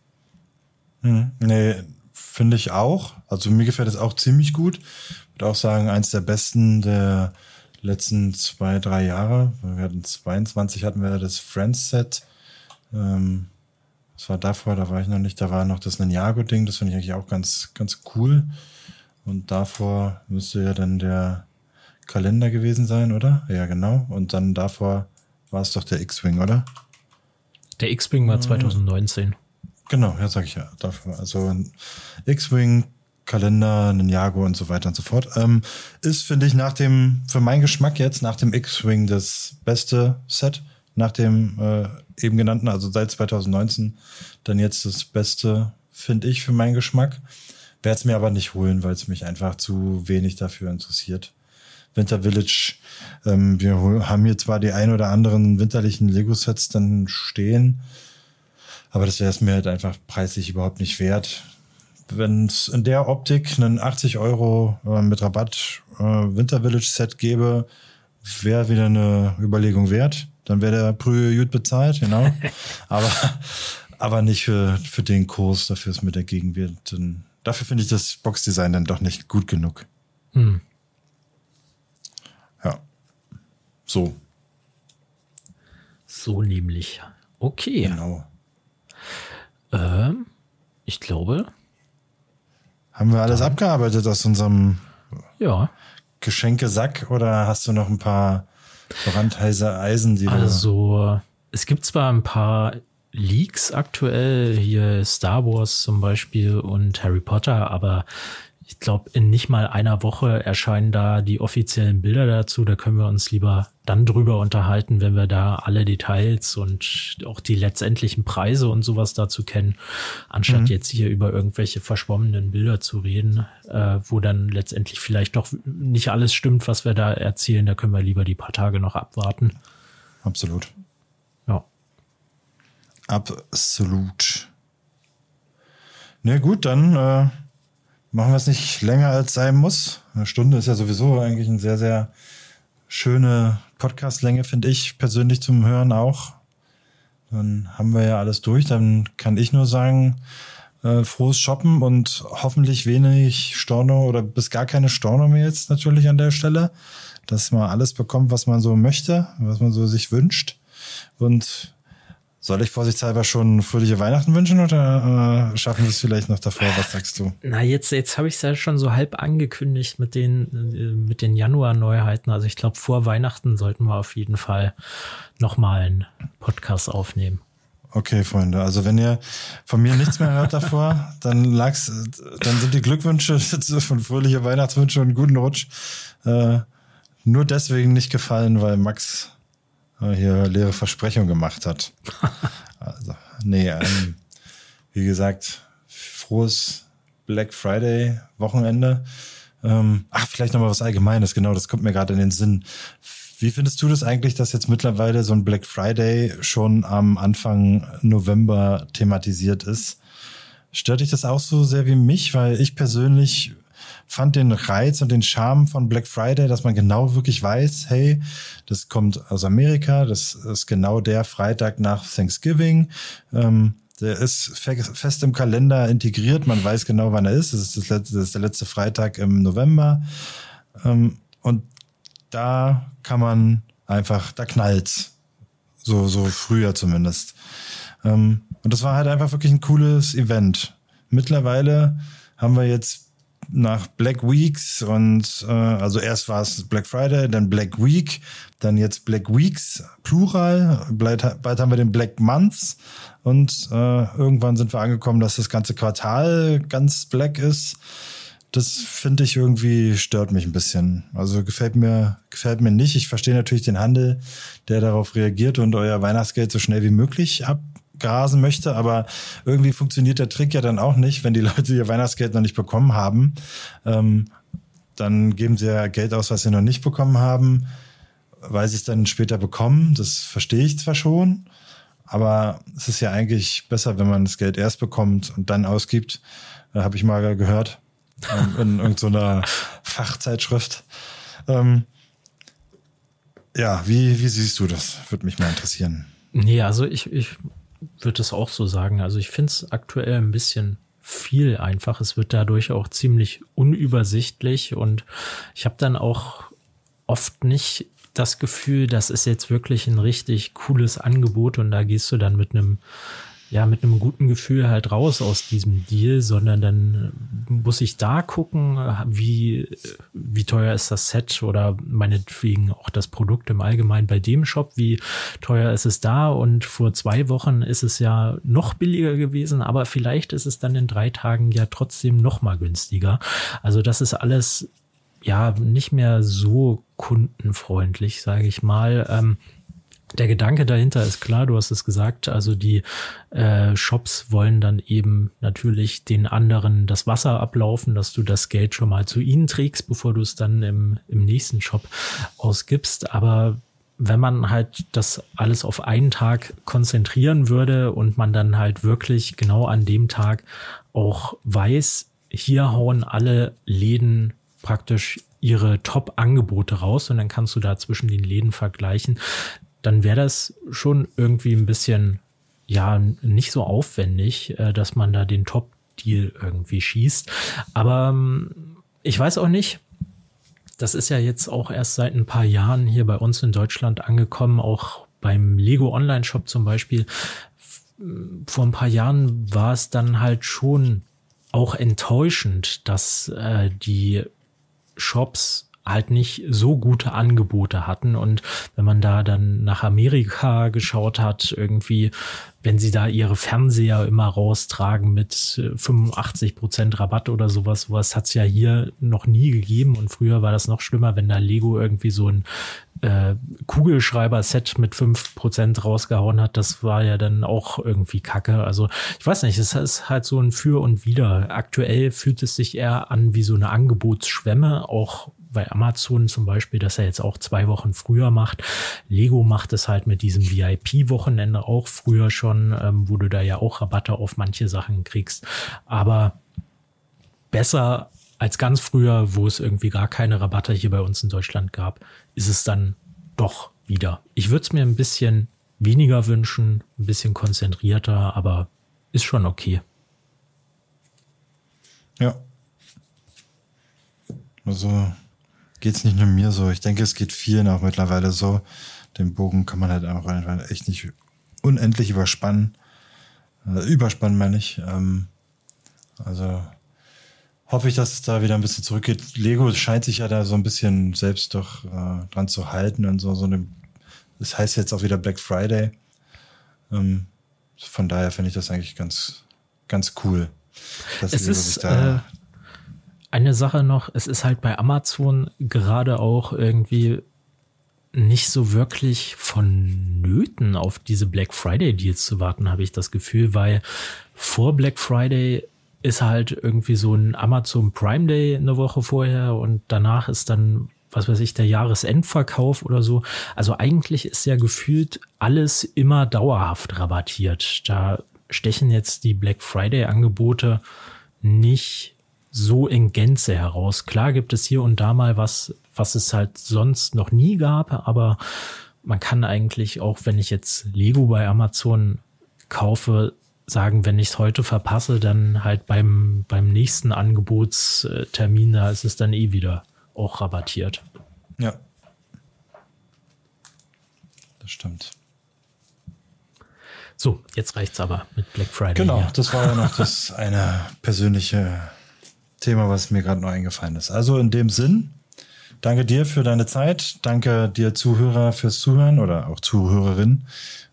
Nee, finde ich auch. Also mir gefällt es auch ziemlich gut. Ich würde auch sagen, eins der besten der letzten 2-3 Jahre. Wir hatten 22 hatten wir das Friends-Set. Was war davor? Da war ich noch nicht. Da war noch das Ninjago-Ding. Das finde ich eigentlich auch ganz, ganz cool. Und davor müsste ja dann der Kalender gewesen sein, oder? Ja, genau. Und dann davor war es doch der X-Wing, oder? Der X-Wing war 2019. Genau, ja, sag ich ja. Davor. Also X-Wing, Kalender, Ninjago und so weiter und so fort. Ist, finde ich, für meinen Geschmack jetzt, nach dem X-Wing das beste Set. Nach dem eben genannten, also seit 2019, dann jetzt das Beste, finde ich, für meinen Geschmack. werde es mir aber nicht holen, weil es mich einfach zu wenig dafür interessiert. Winter Village, wir haben hier zwar die ein oder anderen winterlichen Lego-Sets dann stehen, aber das wäre es mir halt einfach preislich überhaupt nicht wert. Wenn es in der Optik einen 80 € mit Rabatt Winter Village Set gäbe, wäre wieder eine Überlegung wert. Dann wäre der Brühe gut bezahlt, genau. aber nicht für den Kurs, dafür ist mir der Gegenwert. Dafür finde ich das Boxdesign dann doch nicht gut genug. Ja. So. So nämlich. Okay. Genau. Ich glaube. Haben wir alles abgearbeitet aus unserem Geschenkesack oder hast du noch ein paar brandheiße Eisen, die Also, es gibt zwar ein paar Leaks aktuell, hier Star Wars zum Beispiel und Harry Potter, aber ich glaube, in nicht mal einer Woche erscheinen da die offiziellen Bilder dazu. Da können wir uns lieber dann drüber unterhalten, wenn wir da alle Details und auch die letztendlichen Preise und sowas dazu kennen, anstatt jetzt hier über irgendwelche verschwommenen Bilder zu reden, wo dann letztendlich vielleicht doch nicht alles stimmt, was wir da erzählen. Da können wir lieber die paar Tage noch abwarten. Absolut. Ja. Absolut. Na gut, dann machen wir es nicht länger als sein muss. Eine Stunde ist ja sowieso eigentlich eine sehr, sehr schöne Podcast-Länge, finde ich persönlich zum Hören auch. Dann haben wir ja alles durch. Dann kann ich nur sagen, frohes Shoppen und hoffentlich wenig Storno oder bis gar keine Storno-Mails natürlich an der Stelle. Dass man alles bekommt, was man so möchte, was man so sich wünscht. Und soll ich vorsichtshalber schon fröhliche Weihnachten wünschen oder schaffen wir es vielleicht noch davor? Was sagst du? Na, jetzt habe ich es ja schon so halb angekündigt mit den Januar-Neuheiten. Also ich glaube, vor Weihnachten sollten wir auf jeden Fall nochmal einen Podcast aufnehmen. Okay, Freunde. Also wenn ihr von mir nichts mehr hört davor, dann sind die Glückwünsche von fröhliche Weihnachtswünsche und guten Rutsch nur deswegen nicht gefallen, weil Max hier leere Versprechungen gemacht hat. Also, nee, wie gesagt, frohes Black Friday Wochenende. Vielleicht nochmal was Allgemeines, genau, das kommt mir gerade in den Sinn. Wie findest du das eigentlich, dass jetzt mittlerweile so ein Black Friday schon am Anfang November thematisiert ist? Stört dich das auch so sehr wie mich? Weil ich persönlich fand den Reiz und den Charme von Black Friday, dass man genau wirklich weiß, hey, das kommt aus Amerika, das ist genau der Freitag nach Thanksgiving, der ist fest im Kalender integriert, man weiß genau, wann er ist, das ist der letzte Freitag im November und da kann man einfach, da knallt's, so früher zumindest. Und das war halt einfach wirklich ein cooles Event. Mittlerweile haben wir jetzt nach Black Weeks und also erst war es Black Friday, dann Black Week, dann jetzt Black Weeks, Plural, bald haben wir den Black Months und irgendwann sind wir angekommen, dass das ganze Quartal ganz black ist. Das finde ich irgendwie, stört mich ein bisschen. Also gefällt mir nicht. Ich verstehe natürlich den Handel, der darauf reagiert und euer Weihnachtsgeld so schnell wie möglich abgrasen möchte, aber irgendwie funktioniert der Trick ja dann auch nicht, wenn die Leute ihr Weihnachtsgeld noch nicht bekommen haben. Dann geben sie ja Geld aus, was sie noch nicht bekommen haben, weil sie es dann später bekommen. Das verstehe ich zwar schon, aber es ist ja eigentlich besser, wenn man das Geld erst bekommt und dann ausgibt. Habe ich mal gehört in irgendeiner Fachzeitschrift. Ja, wie siehst du das? Würde mich mal interessieren. Nee, also ich würde es auch so sagen. Also ich finde es aktuell ein bisschen viel einfach. Es wird dadurch auch ziemlich unübersichtlich und ich habe dann auch oft nicht das Gefühl, das ist jetzt wirklich ein richtig cooles Angebot und da gehst du dann mit einem guten Gefühl halt raus aus diesem Deal, sondern dann muss ich da gucken, wie teuer ist das Set oder meinetwegen auch das Produkt im Allgemeinen bei dem Shop, wie teuer ist es da und vor 2 Wochen ist es ja noch billiger gewesen, aber vielleicht ist es dann in 3 Tagen ja trotzdem noch mal günstiger. Also das ist alles ja nicht mehr so kundenfreundlich, sage ich mal. Der Gedanke dahinter ist klar, du hast es gesagt, also die Shops wollen dann eben natürlich den anderen das Wasser ablaufen, dass du das Geld schon mal zu ihnen trägst, bevor du es dann im nächsten Shop ausgibst. Aber wenn man halt das alles auf einen Tag konzentrieren würde und man dann halt wirklich genau an dem Tag auch weiß, hier hauen alle Läden praktisch ihre Top-Angebote raus und dann kannst du da zwischen den Läden vergleichen, dann wäre das schon irgendwie ein bisschen, ja, nicht so aufwendig, dass man da den Top-Deal irgendwie schießt. Aber ich weiß auch nicht, das ist ja jetzt auch erst seit ein paar Jahren hier bei uns in Deutschland angekommen, auch beim Lego Online-Shop zum Beispiel. Vor ein paar Jahren war es dann halt schon auch enttäuschend, dass die Shops halt nicht so gute Angebote hatten. Und wenn man da dann nach Amerika geschaut hat, irgendwie, wenn sie da ihre Fernseher immer raustragen mit 85% Rabatt oder sowas hat es ja hier noch nie gegeben. Und früher war das noch schlimmer, wenn da Lego irgendwie so ein Kugelschreiber-Set mit 5% rausgehauen hat. Das war ja dann auch irgendwie Kacke. Also ich weiß nicht, es ist halt so ein Für und Wider. Aktuell fühlt es sich eher an wie so eine Angebotsschwemme, auch bei Amazon zum Beispiel, dass er jetzt auch 2 Wochen früher macht. Lego macht es halt mit diesem VIP-Wochenende auch früher schon, wo du da ja auch Rabatte auf manche Sachen kriegst. Aber besser als ganz früher, wo es irgendwie gar keine Rabatte hier bei uns in Deutschland gab, ist es dann doch wieder. Ich würde es mir ein bisschen weniger wünschen, ein bisschen konzentrierter, aber ist schon okay. Ja. Also geht es nicht nur mir so. Ich denke, es geht vielen auch mittlerweile so. Den Bogen kann man halt auch einfach echt nicht unendlich überspannen. Überspannen meine ich. Also hoffe ich, dass es da wieder ein bisschen zurückgeht. Lego scheint sich ja da so ein bisschen selbst doch dran zu halten und so eine. Das heißt jetzt auch wieder Black Friday. Von daher finde ich das eigentlich ganz, ganz cool. Dass es Lego ist sich da eine Sache noch, es ist halt bei Amazon gerade auch irgendwie nicht so wirklich vonnöten, auf diese Black Friday Deals zu warten, habe ich das Gefühl, weil vor Black Friday ist halt irgendwie so ein Amazon Prime Day eine Woche vorher und danach ist dann, was weiß ich, der Jahresendverkauf oder so. Also eigentlich ist ja gefühlt alles immer dauerhaft rabattiert. Da stechen jetzt die Black Friday Angebote nicht so in Gänze heraus. Klar gibt es hier und da mal was es halt sonst noch nie gab, aber man kann eigentlich auch, wenn ich jetzt Lego bei Amazon kaufe, sagen, wenn ich es heute verpasse, dann halt beim nächsten Angebotstermin, da ist es dann eh wieder auch rabattiert. Ja. Das stimmt. So, jetzt reicht's aber mit Black Friday. Genau, hier. das war ja noch das eine persönliche Thema, was mir gerade noch eingefallen ist. Also in dem Sinn, danke dir für deine Zeit. Danke dir Zuhörer fürs Zuhören oder auch Zuhörerin.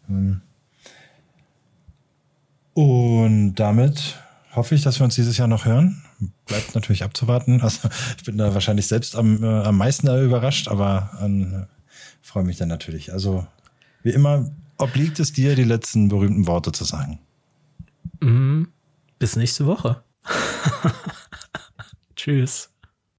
Und damit hoffe ich, dass wir uns dieses Jahr noch hören. Bleibt natürlich abzuwarten. Also ich bin da wahrscheinlich selbst am meisten überrascht, aber freue mich dann natürlich. Also wie immer obliegt es dir, die letzten berühmten Worte zu sagen. Bis nächste Woche. Tschüss.